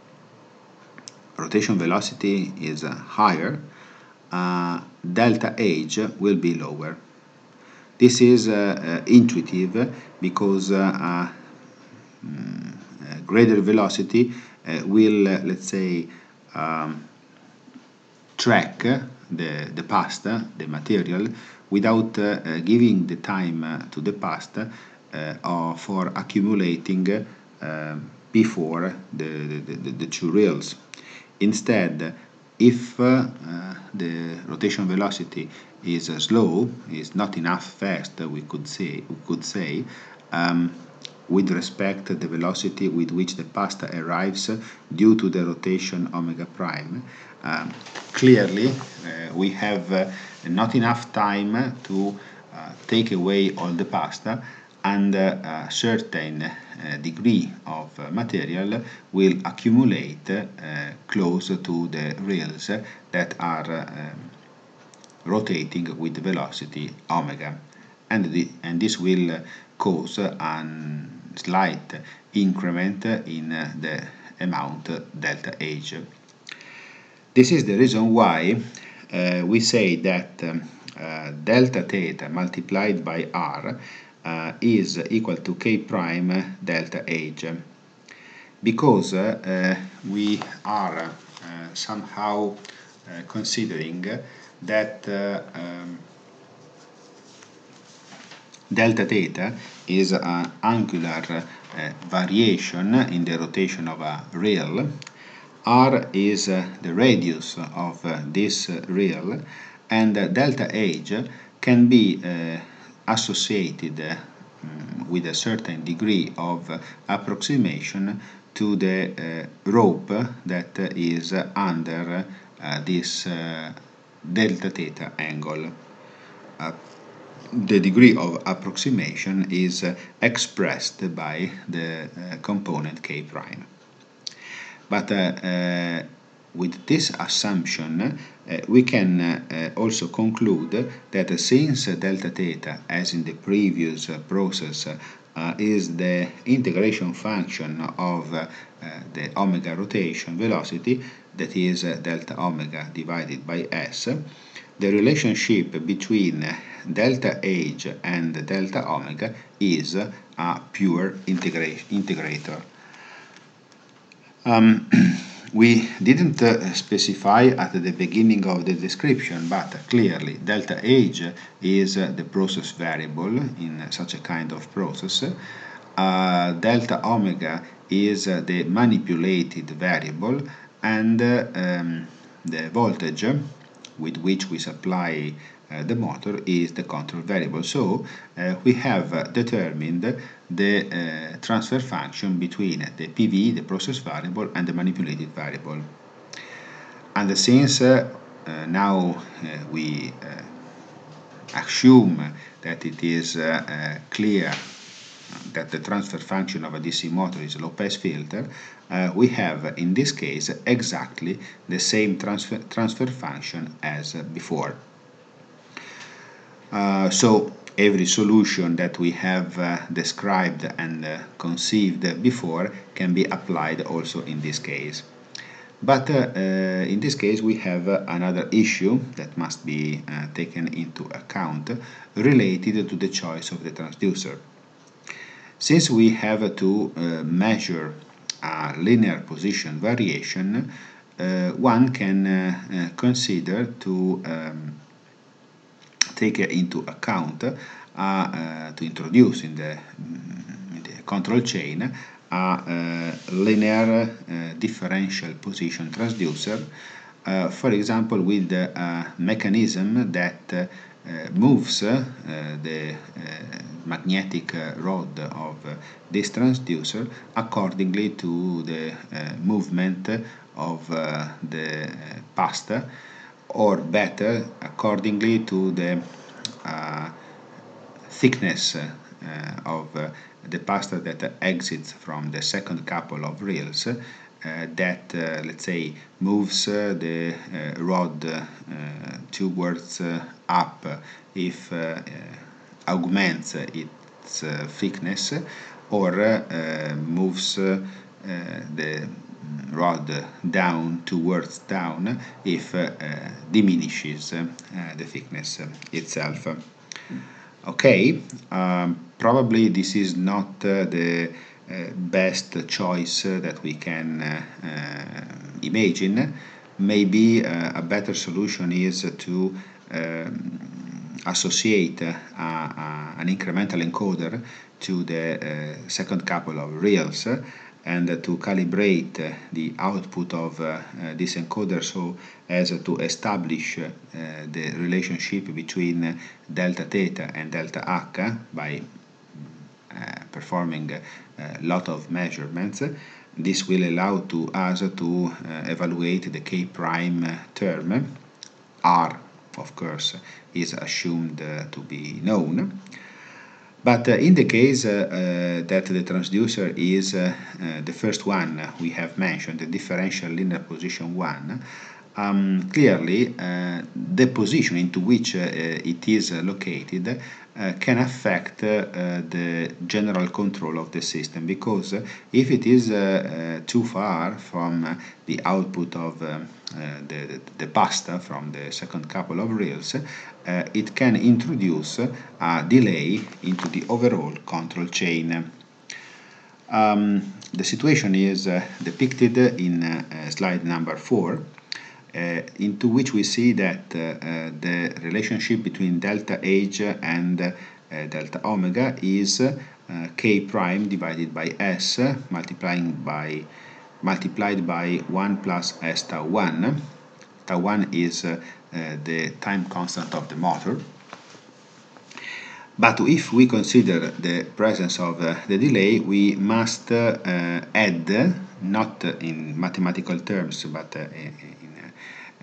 rotation velocity is uh, higher, uh, delta H will be lower. This is uh, uh, intuitive because uh, uh, mm, greater velocity uh, will, uh, let's say, um, track the, the past, the material, without uh, uh, giving the time uh, to the past uh, or for accumulating uh, before the, the, the, the two rails. Instead, if uh, uh, the rotation velocity is uh, slow, is not enough fast, we could say, we could say um, with respect to the velocity with which the pasta arrives due to the rotation omega prime, um, clearly uh, we have uh, not enough time to uh, take away all the pasta, and uh, a certain uh, degree of uh, material will accumulate uh, close to the rails that are uh, rotating with the velocity omega, and, the, and this will uh, cause a slight increment in uh, the amount delta H. This is the reason why uh, we say that um, uh, delta theta multiplied by r uh, is equal to k prime delta H, because uh, uh, we are uh, somehow uh, considering that uh, um, delta theta is an angular uh, variation in the rotation of a rail. R is uh, the radius of uh, this uh, rail, and uh, delta H can be uh, associated uh, with a certain degree of uh, approximation to the uh, rope that uh, is uh, under uh, this uh, delta theta angle. Uh, the degree of approximation is uh, expressed by the uh, component k prime. But uh, uh, with this assumption, uh, we can uh, also conclude that uh, since uh, delta theta, as in the previous uh, process, uh, is the integration function of uh, uh, the omega rotation velocity, that is uh, delta omega divided by s, the relationship between delta H and delta omega is a pure integra integrator. Um, we didn't uh, specify at the beginning of the description, but uh, clearly delta H is uh, the process variable in such a kind of process. Uh, delta omega is uh, the manipulated variable, and uh, um, the voltage with which we supply uh, the motor is the control variable. So uh, we have uh, determined the uh, transfer function between the P V, the process variable, and the manipulated variable. And since uh, uh, now uh, we uh, assume that it is uh, uh, clear that the transfer function of a D C motor is a low-pass filter, uh, we have in this case exactly the same transfer, transfer function as uh, before. Uh, so every solution that we have uh, described and uh, conceived before can be applied also in this case. But uh, uh, in this case we have uh, another issue that must be uh, taken into account related to the choice of the transducer. Since we have to uh, measure a linear position variation, uh, one can uh, uh, consider to um, take into account, uh, uh, to introduce in the, in the control chain a uh, linear uh, differential position transducer, uh, for example with a mechanism that uh, moves uh, the uh, magnetic uh, rod of uh, this transducer accordingly to the uh, movement of uh, the uh, pasta, or better, accordingly to the uh, thickness uh, of uh, the pasta that exits from the second couple of reels, uh, that, uh, let's say, moves uh, the uh, rod uh, towards uh, up if uh, uh, augments its uh, thickness, or uh, moves uh, uh, the rod down towards down if uh, uh, diminishes uh, the thickness itself. Okay, um, probably this is not uh, the uh, best choice uh, that we can uh, uh, imagine. Maybe uh, a better solution is to um, associate uh, a, an incremental encoder to the uh, second couple of reels, uh, and uh, to calibrate uh, the output of uh, uh, this encoder so as to establish uh, the relationship between uh, delta theta and delta h by uh, performing a lot of measurements. This will allow to us to uh, evaluate the k prime term. R, of course, is assumed uh, to be known. But uh, in the case uh, uh, that the transducer is uh, uh, the first one we have mentioned, the differential linear position one, um, clearly uh, the position into which uh, it is uh, located uh, can affect uh, the general control of the system, because if it is uh, uh, too far from uh, the output of uh, uh, the, the pasta from the second couple of reels, uh, it can introduce a delay into the overall control chain. Um, the situation is uh, depicted in uh, slide number four, uh, into which we see that uh, uh, the relationship between delta H and uh, delta omega is uh, k prime divided by s multiplying by multiplied by one plus s tau one. Tau one is uh, uh, the time constant of the motor. But if we consider the presence of uh, the delay, we must uh, add, not in mathematical terms, but uh, in, uh,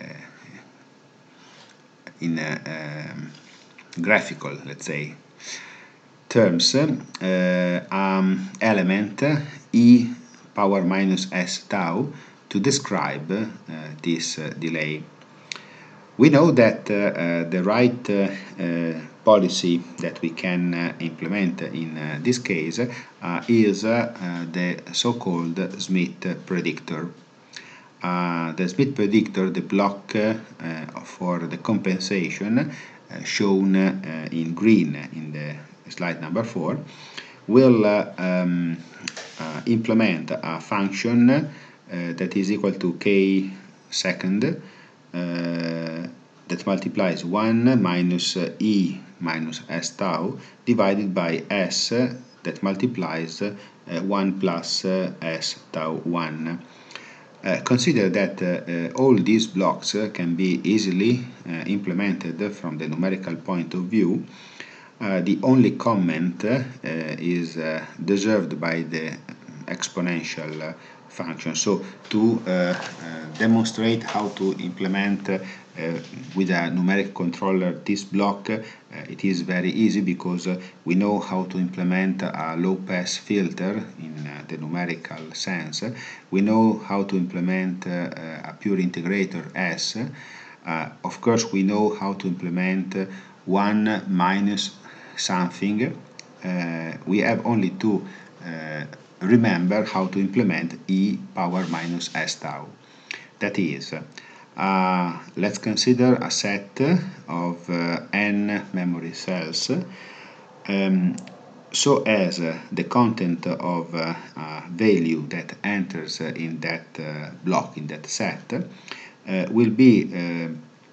in uh, um, graphical, let's say, terms, uh, um, element e power minus s tau to describe uh, this uh, delay. We know that uh, uh, the right uh, uh, policy that we can uh, implement in uh, this case uh, is uh, uh, the so-called Smith predictor. Uh, the Smith predictor, the block uh, for the compensation uh, shown uh, in green in the slide number four, will uh, um, uh, implement a function uh, that is equal to k second uh, that multiplies one minus uh, e minus s tau divided by s uh, that multiplies uh, one plus uh, s tau one. Uh, consider that uh, uh, all these blocks uh, can be easily uh, implemented from the numerical point of view. Uh, the only comment uh, is uh, deserved by the exponential uh, function. So to uh, uh, demonstrate how to implement uh, with a numeric controller this block, uh, it is very easy, because uh, we know how to implement a low pass filter in uh, the numerical sense. We know how to implement uh, a pure integrator S. Uh, of course, we know how to implement uh, one minus something. Uh, we have only to uh, remember how to implement e power minus s tau. That is, uh, let's consider a set of uh, n memory cells, um, so as uh, the content of uh, uh, value that enters uh, in that uh, block, in that set, uh, will be uh,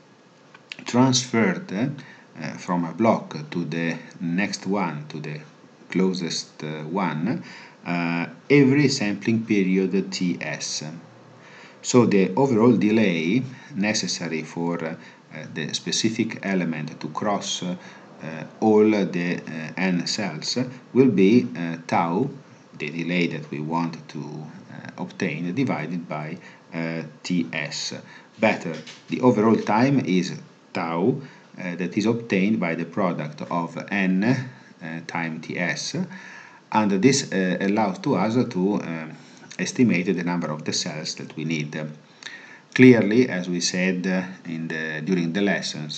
transferred uh, from a block to the next one, to the closest uh, one, uh, every sampling period Ts. So the overall delay necessary for uh, the specific element to cross uh, all the uh, n cells will be uh, tau, the delay that we want to uh, obtain, divided by uh, Ts. Better, the overall time is tau, uh, that is obtained by the product of n uh, times Ts, and this uh, allows to us to uh, estimate the number of the cells that we need. Clearly, as we said uh, in the, during the lessons,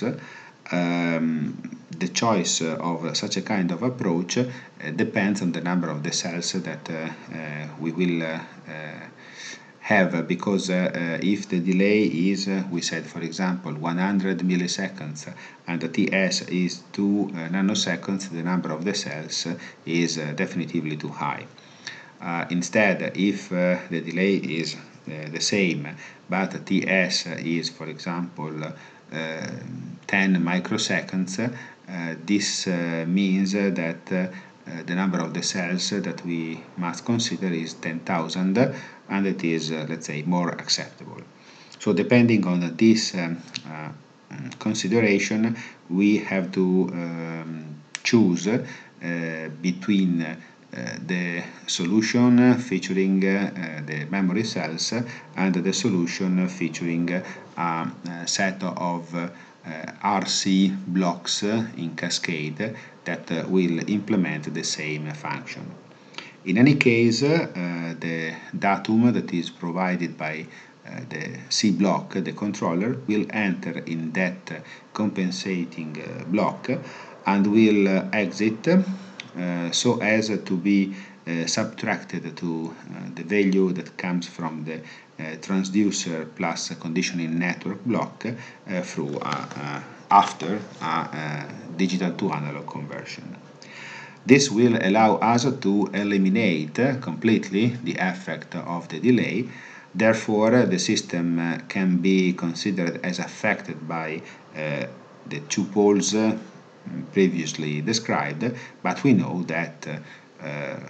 um, the choice of such a kind of approach uh, depends on the number of the cells that uh, uh, we will uh, uh, have, because uh, uh, if the delay is, uh, we said for example, one hundred milliseconds and the Ts is two uh, nanoseconds, the number of the cells is uh, definitively too high. Uh, instead, if uh, the delay is uh, the same, but Ts is, for example, uh, ten microseconds, uh, this uh, means that uh, the number of the cells that we must consider is ten thousand, and it is, uh, let's say, more acceptable. So depending on this um, uh, consideration, we have to um, choose uh, between uh, the solution featuring uh, the memory cells and the solution featuring a, a set of uh, R C blocks in cascade that uh, will implement the same function. In any case, uh, the datum that is provided by uh, the C block, the controller, will enter in that compensating uh, block and will uh, exit uh, so as to be uh, subtracted to uh, the value that comes from the uh, transducer plus conditioning network block uh, through uh, uh, after a uh, digital to analog conversion. This will allow us to eliminate completely the effect of the delay. Therefore, the system can be considered as affected by uh, the two poles uh, previously described, but we know that uh,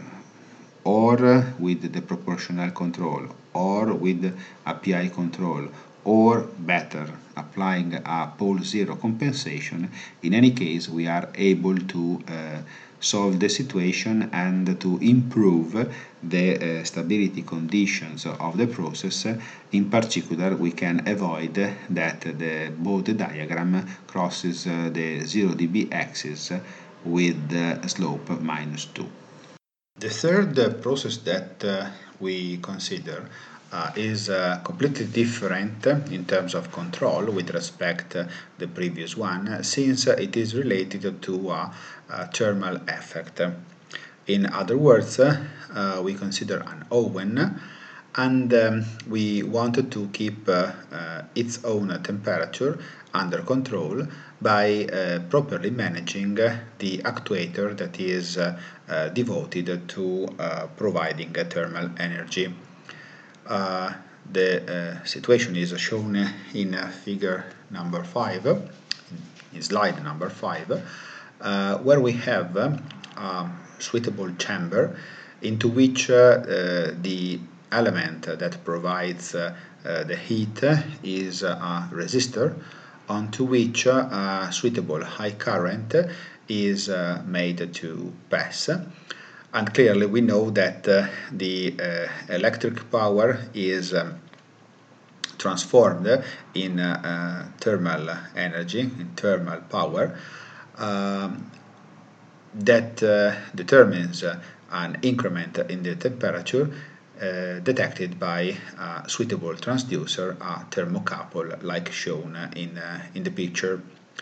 or with the proportional control, or with a P I control, or better, applying a pole zero compensation, in any case we are able to uh, solve the situation and to improve the uh, stability conditions of the process. In particular, we can avoid that the Bode diagram crosses uh, the zero D B axis with uh, slope minus two. The third uh, process that uh, we consider uh, is uh, completely different in terms of control with respect to the previous one, since it is related to a, a thermal effect. In other words, uh, we consider an oven, and um, we wanted to keep uh, uh, its own temperature under control by uh, properly managing the actuator that is uh, uh, devoted to uh, providing thermal energy. Uh, the uh, situation is shown in uh, figure number five, in slide number five, uh, where we have uh, a suitable chamber into which uh, uh, the element that provides uh, uh, the heat is a resistor, onto which uh, a suitable high current is uh, made to pass. And clearly we know that uh, the uh, electric power is um, transformed in uh, uh, thermal energy, in thermal power, um, that uh, determines uh, an increment in the temperature uh, detected by a suitable transducer, a thermocouple, like shown in, uh, in the picture.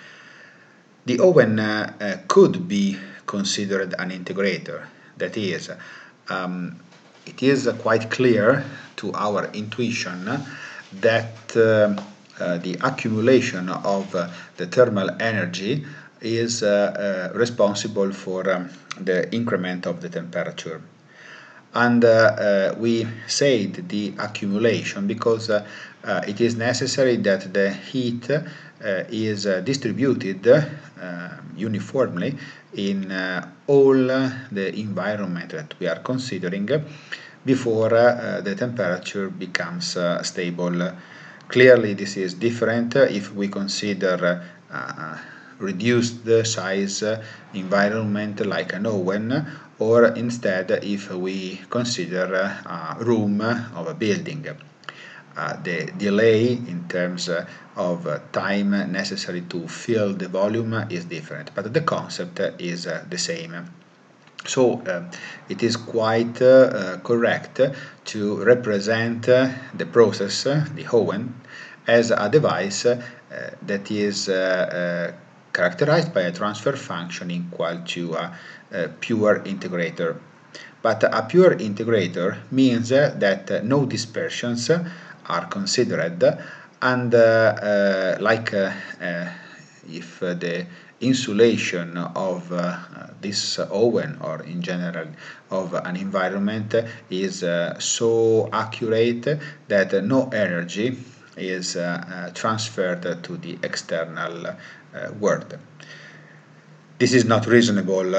The oven uh, uh, could be considered an integrator. That is, um, it is uh, quite clear to our intuition that um, uh, the accumulation of uh, the thermal energy is uh, uh, responsible for um, the increment of the temperature. And uh, uh, we said the accumulation because uh, uh, it is necessary that the heat uh, is uh, distributed uh, uniformly in uh, all the environment that we are considering before uh, the temperature becomes uh, stable. Clearly, this is different if we consider uh, reduced size environment like an oven, or instead if we consider a room of a building. Uh, the delay in terms uh, of uh, time necessary to fill the volume is different, but the concept is uh, the same. So uh, it is quite uh, uh, correct to represent uh, the process, uh, the oven, as a device uh, that is uh, uh, characterized by a transfer function equal to a, a pure integrator. But a pure integrator means uh, that uh, no dispersions are considered, and uh, uh, like uh, uh, if uh, the insulation of uh, this oven, or in general of an environment, is uh, so accurate that no energy is uh, uh, transferred to the external uh, world. This is not reasonable.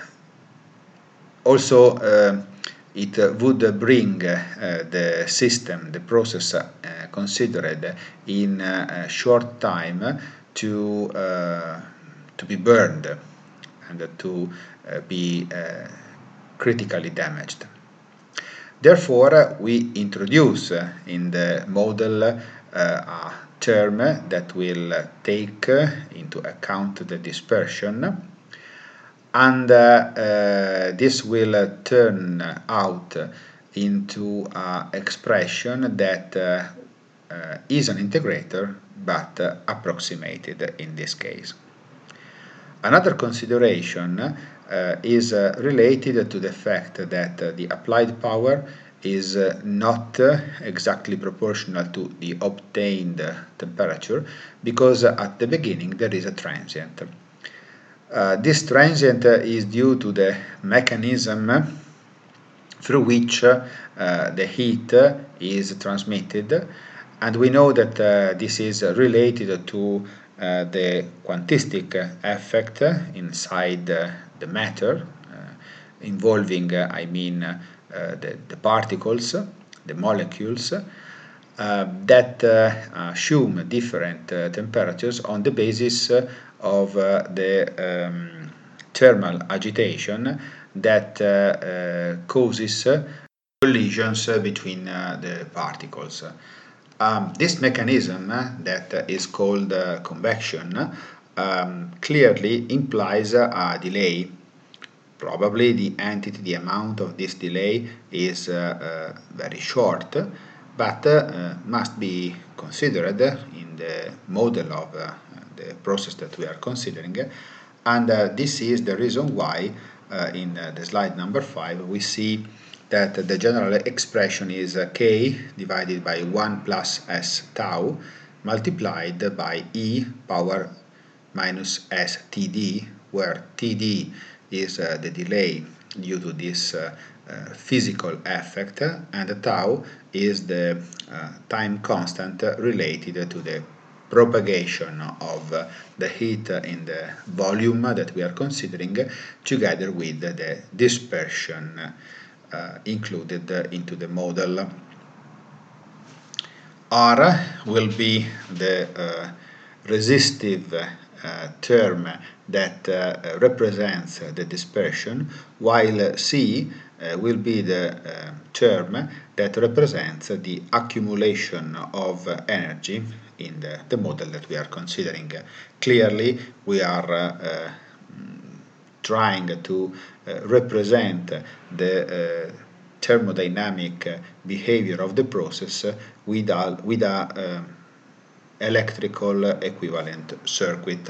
Also, uh, it uh, would bring uh, the system, the process uh, considered in a short time to uh, to be burned and to uh, be uh, critically damaged. Therefore, uh, we introduce uh, in the model uh, a term that will take uh, into account the dispersion, and uh, uh, this will uh, turn out into an expression that uh, uh, is an integrator, but uh, approximated in this case. Another consideration uh, is uh, related to the fact that uh, the applied power is uh, not uh, exactly proportional to the obtained uh, temperature, because uh, at the beginning there is a transient. Uh, this transient uh, is due to the mechanism through which uh, the heat uh, is transmitted, and we know that uh, this is related to uh, the quantistic effect inside uh, the matter, uh, involving, uh, I mean, uh, the, the particles, the molecules, uh, that uh, assume different uh, temperatures on the basis uh, of uh, the um, thermal agitation that uh, uh, causes uh, collisions uh, between uh, the particles. Um, this mechanism uh, that uh, is called uh, convection um, clearly implies uh, a delay. Probably the entity, the amount of this delay is uh, uh, very short, but uh, must be considered in the model of uh, the process that we are considering. And uh, this is the reason why uh, in uh, the slide number five we see that the general expression is uh, k divided by one plus s tau multiplied by e power minus s td, where td is uh, the delay due to this uh, uh, physical effect, and the tau is the uh, time constant related to the propagation of uh, the heat in the volume that we are considering, together with the dispersion uh, included into the model. R will be the uh, resistive uh, term that uh, represents the dispersion, while C uh, will be the uh, term that represents the accumulation of energy in the, the model that we are considering. Clearly, we are uh, trying to uh, represent the uh, thermodynamic behavior of the process with a, with a uh, electrical equivalent circuit.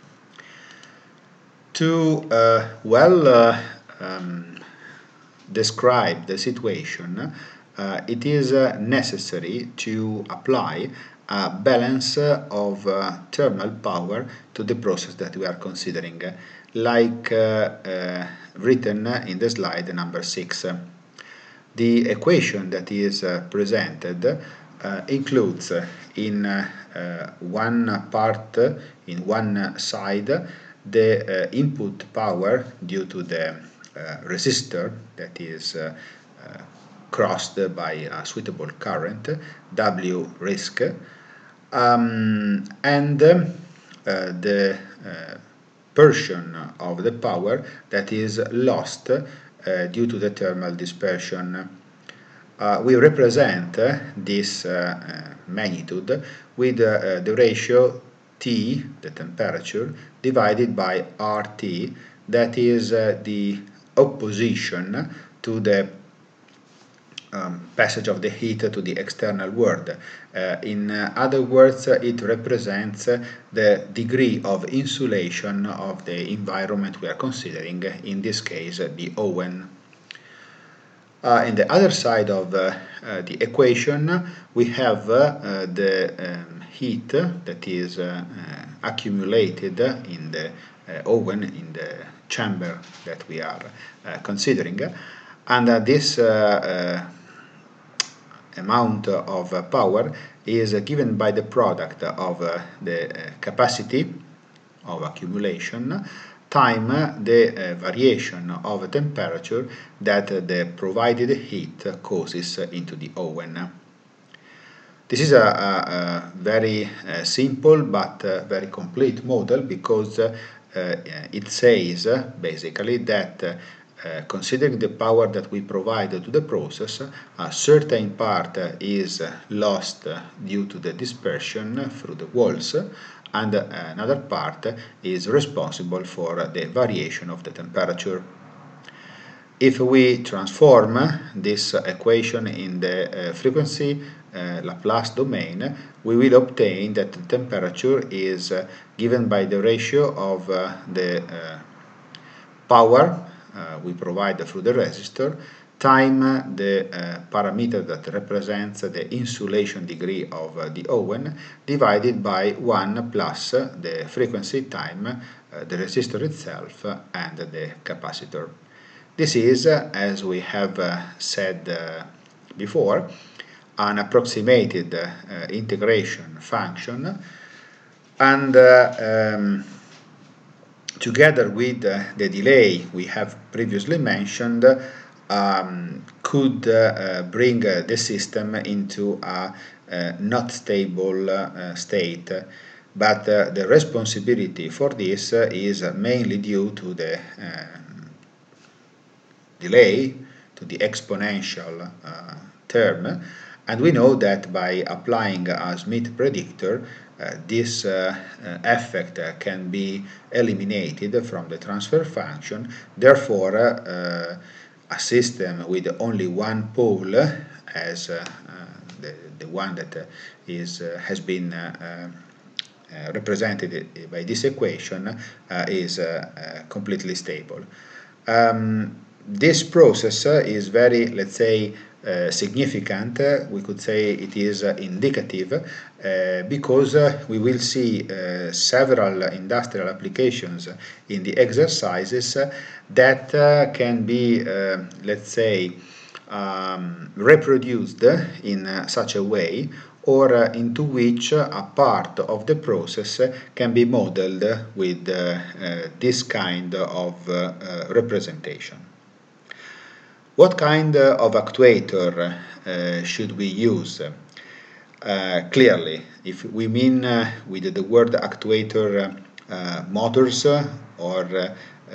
To uh, well uh, um, describe the situation, uh, it is uh, necessary to apply a balance of uh, thermal power to the process that we are considering, like uh, uh, written in the slide number six. The equation that is uh, presented uh, includes uh, in uh, uh, one part, uh, in one side, the uh, input power due to the uh, resistor that is uh, uh, crossed by a suitable current, W risk, um, and um, uh, the uh, portion of the power that is lost uh, due to the thermal dispersion. Uh, we represent uh, this uh, uh, magnitude with uh, the ratio T, the temperature, divided by R T, that is uh, the opposition to the Um, passage of the heat to the external world. Uh, in uh, other words, uh, it represents uh, the degree of insulation of the environment we are considering, in this case, uh, the oven. Uh, in the other side of uh, uh, the equation, we have uh, uh, the um, heat that is uh, uh, accumulated in the uh, oven, in the chamber that we are uh, considering. And uh, this uh, uh, amount of uh, power is uh, given by the product of uh, the uh, capacity of accumulation time uh, the uh, variation of temperature that uh, the provided heat causes into the oven. This is a, a, a very uh, simple but uh, very complete model, because uh, uh, it says uh, basically that uh, Uh, considering the power that we provide to the process, a certain part uh, is uh, lost uh, due to the dispersion through the walls, and uh, another part is responsible for the variation of the temperature. If we transform this equation in the uh, frequency uh, Laplace domain, we will obtain that the temperature is uh, given by the ratio of uh, the uh, power Uh, we provide through the resistor, time uh, the uh, parameter that represents the insulation degree of uh, the oven, divided by one plus uh, the frequency time, uh, the resistor itself, uh, and the capacitor. This is, uh, as we have uh, said uh, before, an approximated uh, integration function, and uh, um, together with uh, the delay we have previously mentioned, um, could uh, uh, bring uh, the system into a uh, not stable uh, state. But uh, the responsibility for this uh, is mainly due to the uh, delay, to the exponential uh, term, and we know that by applying a Smith predictor, Uh, this uh, uh, effect uh, can be eliminated from the transfer function. Therefore, uh, a system with only one pole, as uh, uh, the, the one that uh, is uh, has been uh, uh, represented by this equation, uh, is uh, uh, completely stable. Um, this process uh, is very, let's say, Uh, significant. Uh, we could say it is uh, indicative, uh, because uh, we will see uh, several industrial applications in the exercises uh, that uh, can be, uh, let's say, um, reproduced in uh, such a way, or uh, into which uh, a part of the process uh, can be modeled with uh, uh, this kind of uh, uh, representation. What kind of actuator uh, should we use? Uh, clearly, if we mean uh, with the word actuator uh, motors or uh,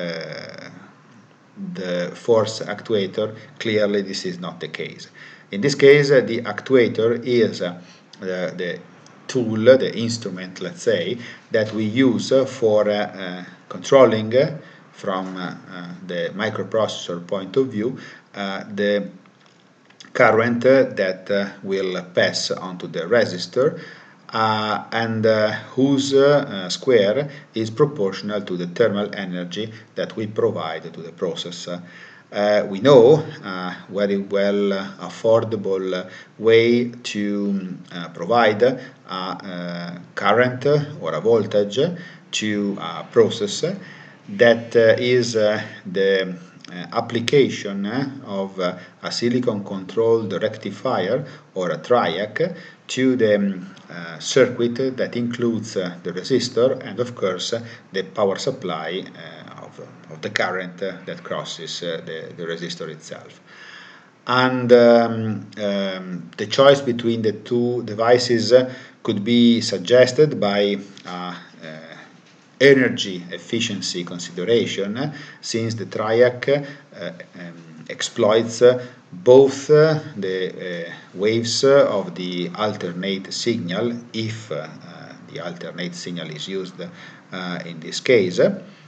the force actuator, clearly this is not the case. In this case, uh, the actuator is uh, the, the tool, the instrument, let's say, that we use for uh, uh, controlling uh, from uh, uh, the microprocessor point of view uh, the current uh, that uh, will pass onto the resistor, uh, and uh, whose uh, square is proportional to the thermal energy that we provide to the process. Uh, we know uh, very well uh, affordable way to uh, provide a, a current or a voltage to a process that uh, is uh, the uh, application of uh, a silicon controlled rectifier or a triac to the um, uh, circuit that includes uh, the resistor and of course the power supply uh, of, of the current uh, that crosses uh, the, the resistor itself. And um, um, the choice between the two devices uh, could be suggested by uh, uh, energy efficiency consideration, uh, since the triac uh, um, exploits uh, both uh, the uh, waves of the alternate signal, if uh, the alternate signal is used uh, in this case.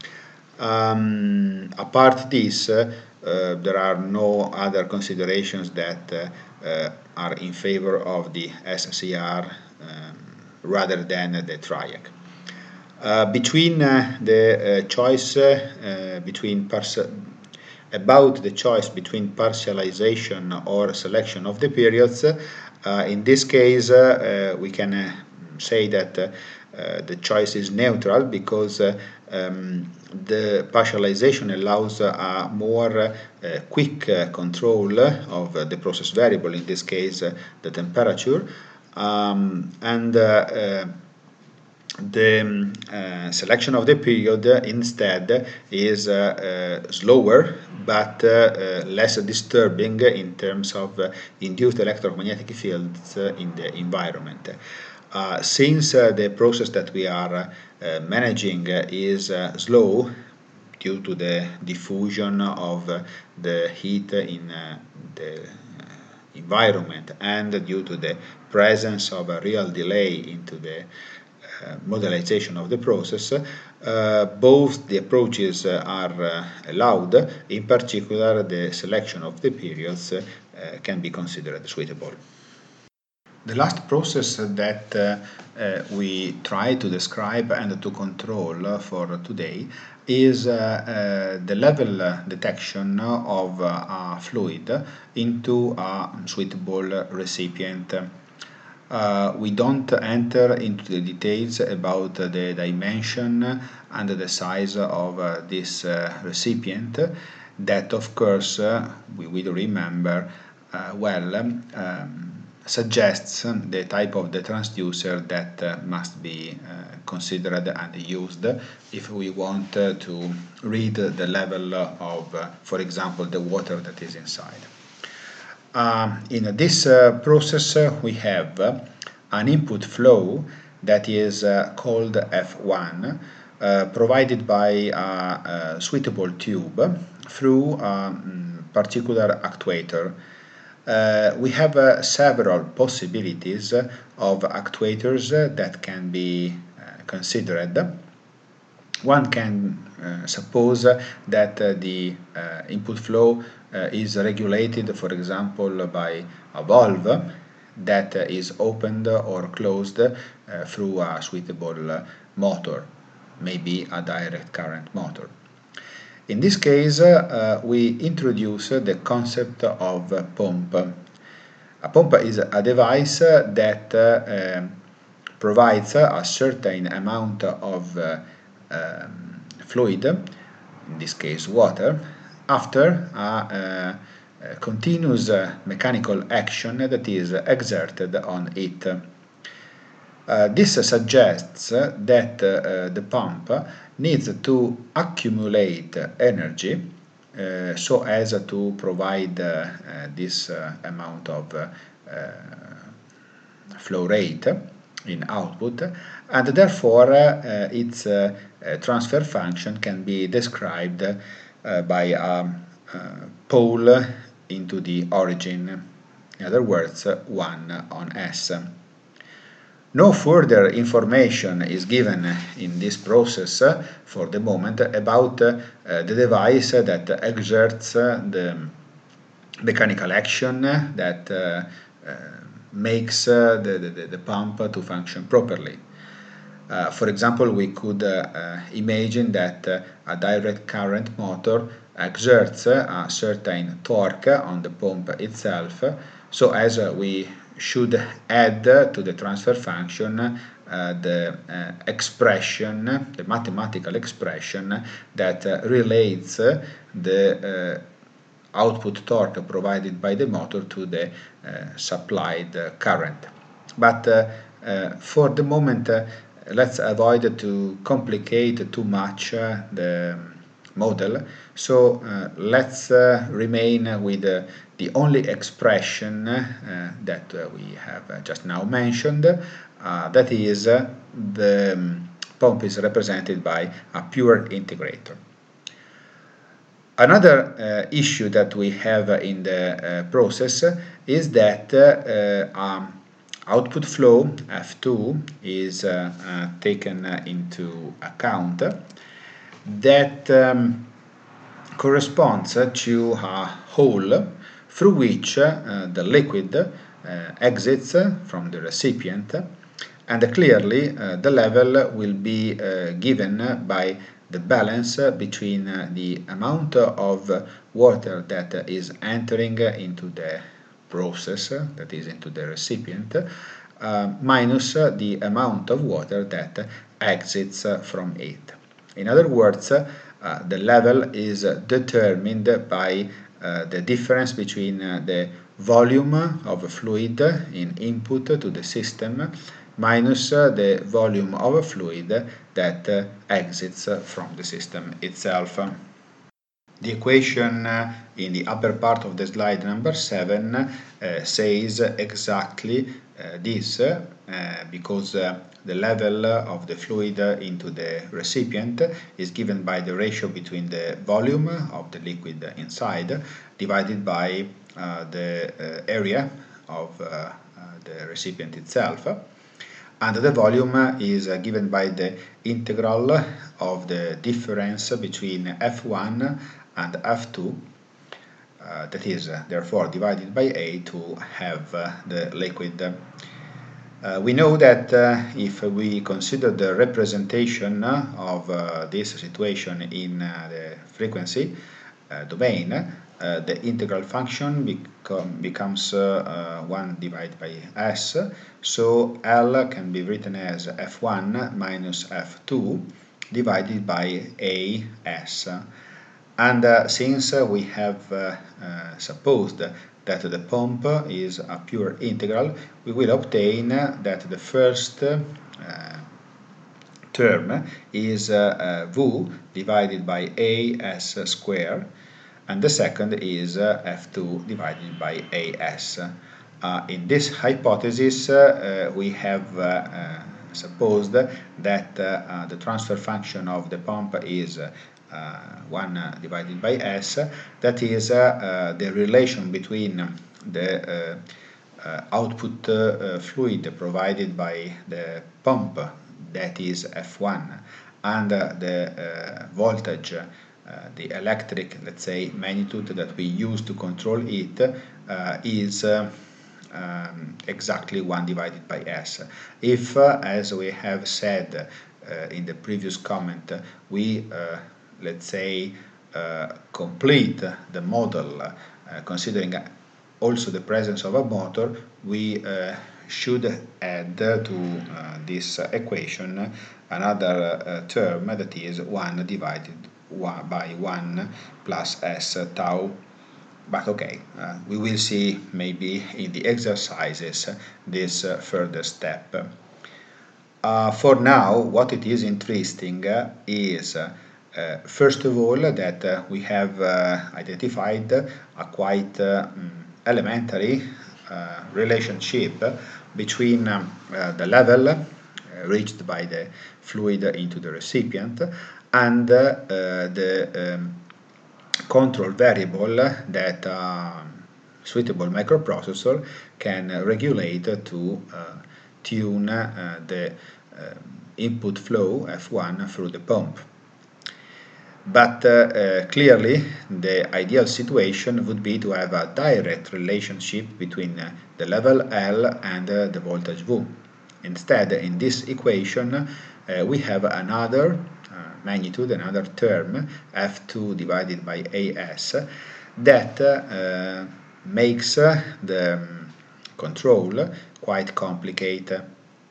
Um, apart this, uh, uh, there are no other considerations that uh, uh, are in favor of the S C R um, rather than the triac. Uh, between uh, the uh, choice uh, between about the choice between partialization or selection of the periods, uh, in this case uh, we can uh, say that uh, uh, the choice is neutral because uh, um, the partialization allows uh, a more uh, quick uh, control of uh, the process variable, in this case uh, the temperature, um, and uh, uh, the um, uh, selection of the period uh, instead is uh, uh, slower but uh, uh, less disturbing in terms of uh, induced electromagnetic fields uh, in the environment. Uh, since uh, the process that we are uh, managing uh, is uh, slow due to the diffusion of uh, the heat in uh, the environment and due to the presence of a real delay into the uh, modelization of the process, uh, both the approaches uh, are uh, allowed. In particular, the selection of the periods uh, can be considered suitable. The last process that uh, uh, we try to describe and to control uh, for today is uh, uh, the level detection of uh, a fluid into a suitable recipient. Uh, we don't enter into the details about the dimension and the size of uh, this uh, recipient that, of course, uh, we will remember uh, well um, suggests the type of the transducer that uh, must be uh, considered and used if we want uh, to read the level of, uh, for example, the water that is inside. Uh, in this uh, process uh, we have uh, an input flow that is uh, called F one, uh, provided by a, a suitable tube through a um, particular actuator. Uh, we have uh, several possibilities of actuators uh, that can be uh, considered. One can uh, suppose that uh, the uh, input flow uh, is regulated, for example, by a valve that uh, is opened or closed uh, through a suitable uh, motor, maybe a direct current motor. In this case, uh, we introduce the concept of a pump. A pump is a device that uh, um, provides a certain amount of uh, um, fluid, in this case water, after a, a, a continuous uh, mechanical action that is exerted on it. Uh, this suggests that uh, the pump needs to accumulate energy uh, so as to provide uh, uh, this uh, amount of uh, uh, flow rate in output, and therefore uh, its uh, uh, transfer function can be described uh, by a, a pole into the origin, in other words, one on S. No further information is given in this process uh, for the moment about uh, the device that exerts uh, the mechanical action that uh, uh, makes uh, the, the, the pump to function properly. Uh, for example, we could uh, uh, imagine that uh, a direct current motor exerts a certain torque on the pump itself, so as uh, we should add to the transfer function uh, the uh, expression, the mathematical expression that uh, relates the uh, output torque provided by the motor to the uh, supplied uh, current. But uh, uh, for the moment, uh, let's avoid to complicate too much uh, the model. So uh, let's uh, remain with uh, the only expression uh, that uh, we have uh, just now mentioned. Uh, that is, uh, the um, pump is represented by a pure integrator. Another uh, issue that we have in the uh, process is that uh, um, output flow F two is uh, uh, taken into account that um, corresponds to a hole through which uh, the liquid uh, exits from the recipient, and clearly uh, the level will be uh, given by the balance between uh, the amount of water that is entering into the process, that is into the recipient, uh, minus the amount of water that exits from it. In other words, uh, the level is determined by uh, the difference between uh, the volume of fluid in input to the system minus uh, the volume of fluid that uh, exits from the system itself. The equation uh, in the upper part of the slide number seven uh, says exactly uh, this, uh, because uh, the level of the fluid into the recipient is given by the ratio between the volume of the liquid inside divided by uh, the uh, area of uh, uh, the recipient itself. And the volume is uh, given by the integral of the difference between F one and F two, uh, that is uh, therefore divided by A to have uh, the liquid. Uh, we know that uh, if we consider the representation of uh, this situation in uh, the frequency uh, domain, uh, the integral function become, becomes uh, uh, one divided by S, so L can be written as F one minus F two divided by A S. And uh, since uh, we have uh, uh, supposed that the pump is a pure integral, we will obtain that the first uh, term is uh, uh, V divided by A S square, and the second is uh, F two divided by A S. Uh, in this hypothesis, uh, uh, we have uh, uh, supposed that uh, uh, the transfer function of the pump is uh, Uh, one uh, divided by S, that is uh, uh, the relation between the uh, uh, output uh, fluid provided by the pump, that is F one, and uh, the uh, voltage, uh, the electric, let's say, magnitude that we use to control it, uh, is uh, um, exactly one divided by S. If, uh, as we have said uh, in the previous comment, we uh, let's say, uh, complete the model, uh, considering also the presence of a motor, we uh, should add to uh, this equation another uh, term that is one divided by one plus S tau. But okay, uh, we will see maybe in the exercises this uh, further step. Uh, for now, what it is interesting uh, is uh, Uh, first of all, that uh, we have uh, identified a quite uh, elementary uh, relationship between um, uh, the level uh, reached by the fluid into the recipient and uh, the um, control variable that a suitable microprocessor can regulate to uh, tune uh, the uh, input flow F one through the pump. But uh, uh, clearly, the ideal situation would be to have a direct relationship between uh, the level L and uh, the voltage V. Instead, in this equation, uh, we have another uh, magnitude, another term, F two divided by A S, that uh, makes uh, the um, control quite complicated.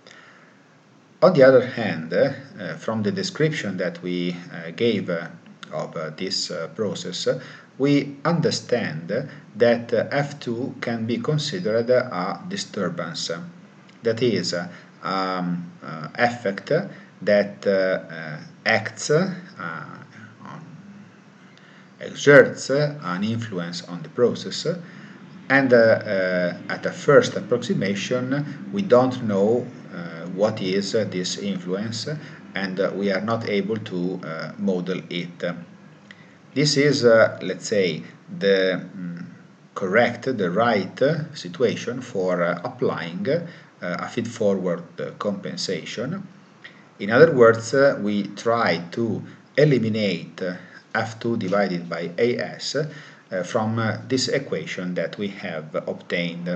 On the other hand, uh, from the description that we uh, gave uh, of uh, this uh, process, we understand that uh, F two can be considered a disturbance. That is, uh, um, uh, effect that uh, uh, acts, uh, on, exerts an influence on the process, and uh, uh, at a first approximation we don't know uh, what is uh, this influence, and uh, we are not able to uh, model it. This is, uh, let's say, the um, correct, the right uh, situation for uh, applying uh, a feed-forward uh, compensation. In other words, uh, we try to eliminate uh, F two divided by A S uh, from uh, this equation that we have obtained.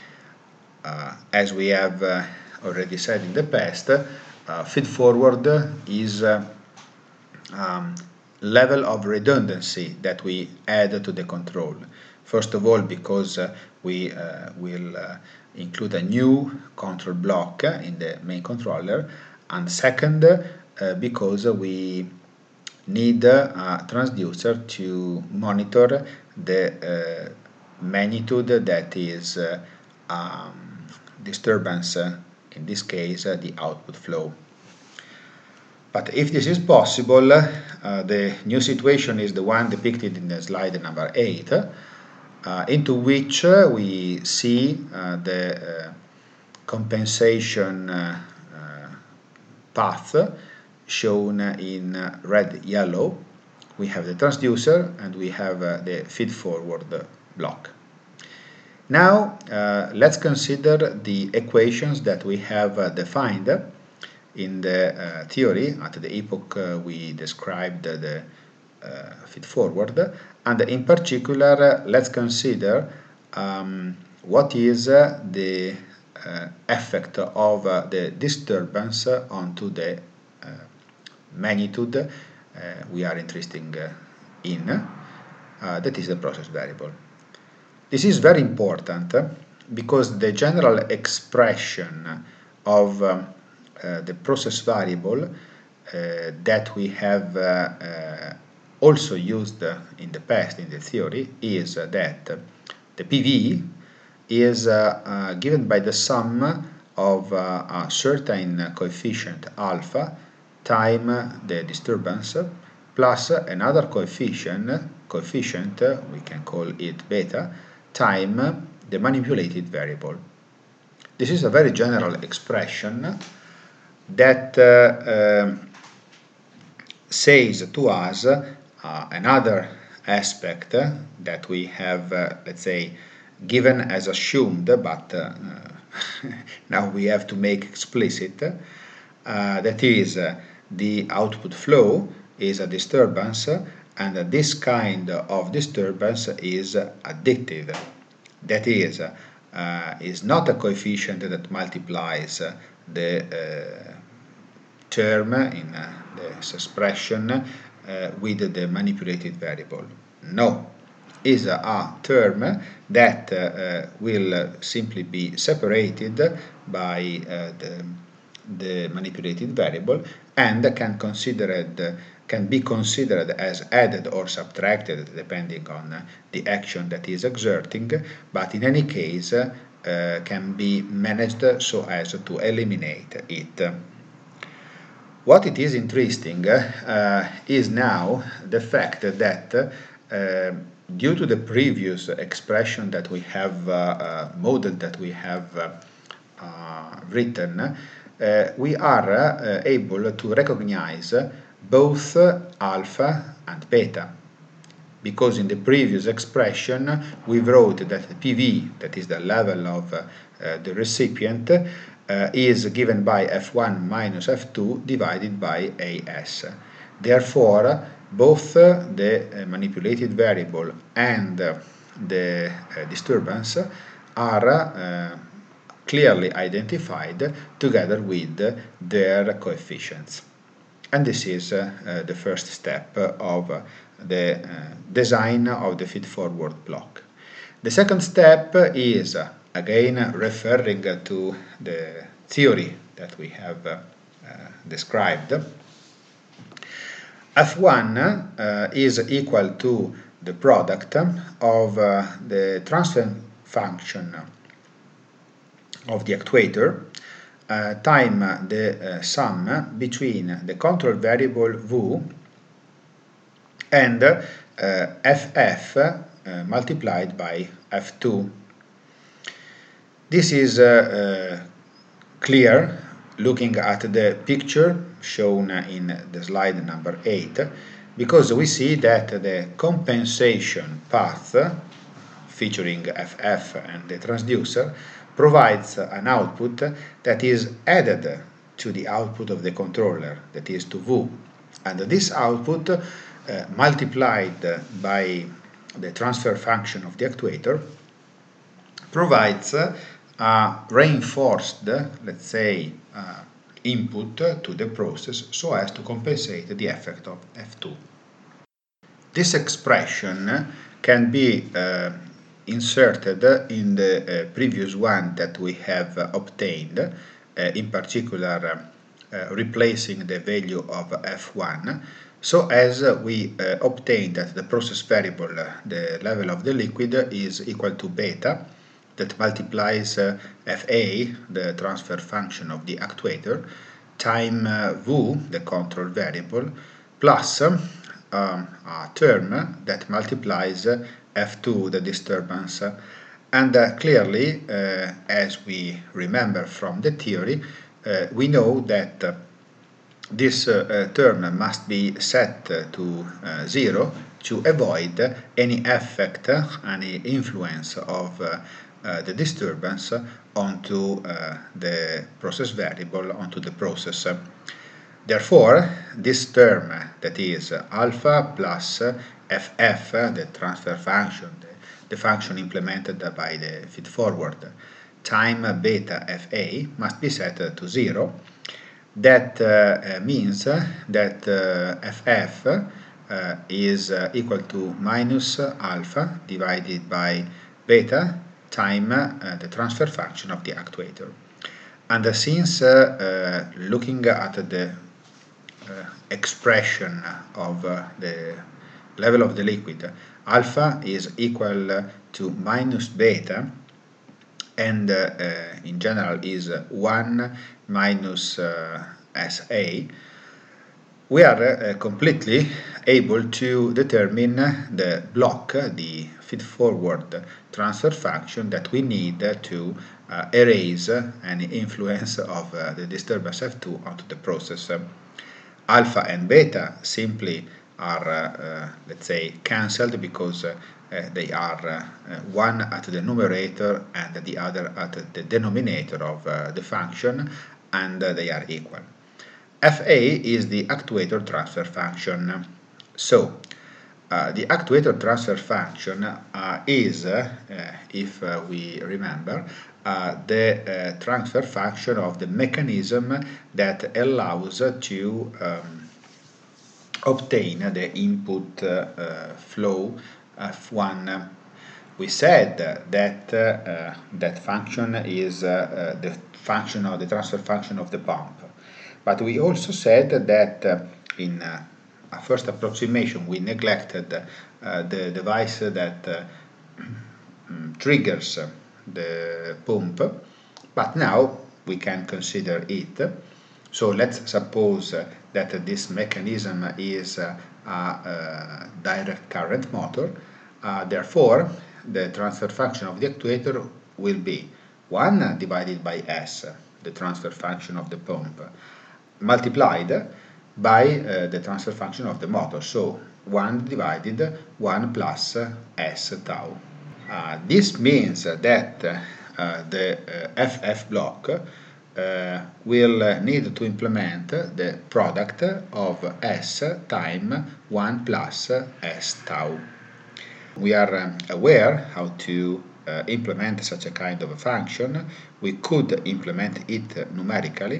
Uh, as we have uh, already said in the past, uh, feed-forward is uh, um, level of redundancy that we add to the control. First of all, because uh, we uh, will uh, include a new control block in the main controller, and second, uh, because we need a transducer to monitor the uh, magnitude that is uh, um, disturbance, uh, in this case uh, the output flow. But if this is possible, uh, the new situation is the one depicted in the slide number eight, uh, into which uh, we see uh, the uh, compensation uh, uh, path shown in uh, red yellow. We have the transducer and we have uh, the feed-forward block. Now uh, let's consider the equations that we have uh, defined in the uh, theory at the epoch uh, we described uh, the uh, feed-forward, and in particular uh, let's consider um, what is uh, the uh, effect of uh, the disturbance onto the uh, magnitude uh, we are interested uh, in, uh, that is the process variable. This is very important uh, because the general expression of um, uh, the process variable uh, that we have uh, uh, also used uh, in the past in the theory is uh, that the P V is uh, uh, given by the sum of uh, a certain coefficient alpha time the disturbance plus another coefficient, coefficient we can call it beta, time the manipulated variable. This is a very general expression that uh, uh, says to us uh, another aspect that we have, uh, let's say, given as assumed, but uh, now we have to make explicit, uh, that is, uh, the output flow is a disturbance, and uh, this kind of disturbance is additive. That is, uh, is not a coefficient that multiplies uh, the uh, term in uh, this expression uh, with the manipulated variable. No, is a, a term that uh, will uh, simply be separated by uh, the, the manipulated variable and can considered can be considered as added or subtracted depending on uh, the action that is exerting, but in any case uh, can be managed so as to eliminate it. What it is interesting uh, is now the fact that uh, due to the previous expression that we have uh, uh, modeled, that we have uh, uh, written, uh, we are uh, able to recognize both alpha and beta, because in the previous expression we wrote that the P V, that is the level of uh, uh, the recipient, uh, is given by F one minus F two divided by A S. Therefore, both uh, the uh, manipulated variable and uh, the uh, disturbance are uh, clearly identified together with their coefficients. And this is uh, uh, the first step of uh, the uh, design of the feed-forward block. The second step is, uh, again, referring to the theory that we have uh, uh, described. F one uh, is equal to the product of uh, the transfer function of the actuator uh, time the uh, sum between the control variable V and uh, F F uh, multiplied by F two. This is uh, uh, clear looking at the picture shown in the slide number eight, because we see that the compensation path featuring F F and the transducer provides an output that is added to the output of the controller, that is to V. And this output uh, multiplied by the transfer function of the actuator provides uh, a reinforced, let's say, uh, input to the process so as to compensate the effect of F two. This expression can be uh, inserted in the uh, previous one that we have uh, obtained, uh, in particular uh, replacing the value of F one, so as uh, we uh, obtain that the process variable, uh, the level of the liquid, is equal to beta, that multiplies uh, F A, the transfer function of the actuator, time uh, V, the control variable, plus um, a term that multiplies uh, F two, the disturbance. And uh, clearly, uh, as we remember from the theory, uh, we know that uh, this uh, uh, term must be set uh, to uh, zero to avoid any effect, uh, any influence of uh, uh, the disturbance onto uh, the process variable, onto the process. Therefore, this term, that is alpha plus F F, the transfer function, the, the function implemented by the feed-forward, time beta F A, must be set to zero. That uh, means that uh, F F uh, is uh, equal to minus alpha divided by beta time uh, the transfer function of the actuator. And uh, since uh, uh, looking at the uh, expression of uh, the level of the liquid, alpha is equal to minus beta, and uh, uh, in general is one minus uh, S A, we are uh, completely able to determine the block, the feed-forward transfer function that we need to uh, erase any influence of uh, the disturbance F two onto the process. Alpha and beta simply are, uh, uh, let's say, cancelled because uh, uh, they are uh, one at the numerator and the other at the denominator of uh, the function, and uh, they are equal. F A is the actuator transfer function. So, uh, the actuator transfer function uh, is, uh, if uh, we remember, uh, the uh, transfer function of the mechanism that allows to um, obtain the input uh, uh, flow F one. We said that uh, that function is uh, uh, the function of the transfer function of the pump. But we also said that uh, in uh, a first approximation we neglected uh, the device that uh, triggers the pump, but now we can consider it. So let's suppose uh, that this mechanism is uh, a, a direct current motor. Uh, therefore, the transfer function of the actuator will be one divided by S, the transfer function of the pump, multiplied by uh, the transfer function of the motor, so one divided one plus S tau. Uh, this means that uh, the uh, F F block uh, will need to implement the product of S time one plus S tau. We are um, aware how to uh, implement such a kind of a function. We could implement it numerically.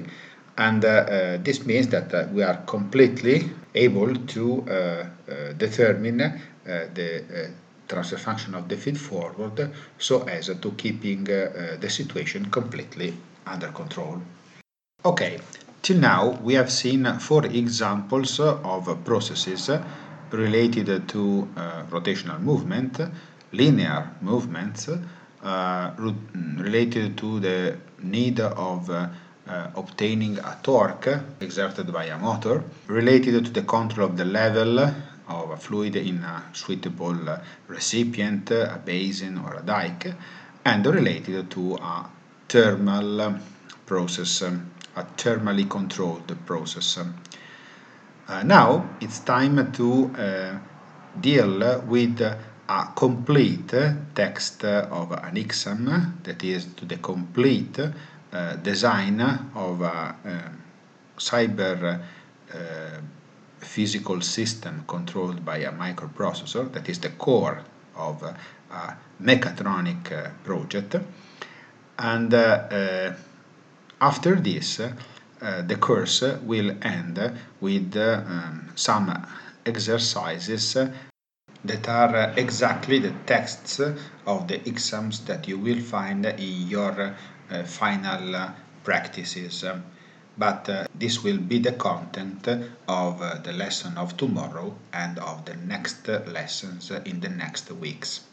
And uh, uh, this means that uh, we are completely able to uh, uh, determine uh, the uh, transfer function of the feed forward so as to keeping uh, uh, the situation completely under control. Okay, till now we have seen four examples of processes related to uh, rotational movement, linear movements, uh, related to the need of uh, uh, obtaining a torque exerted by a motor, related to the control of the level of a fluid in a suitable recipient, a basin or a dike, and related to a thermal process, a thermally controlled process. Uh, now it's time to uh, deal with a complete text of an exam, that is to the complete uh, design of a uh, cyber uh, physical system controlled by a microprocessor, that is the core of a mechatronic uh, project. And uh, uh, after this, uh, the course will end with uh, um, some exercises that are exactly the texts of the exams that you will find in your uh, final uh, practices. But uh, this will be the content of uh, the lesson of tomorrow and of the next lessons in the next weeks.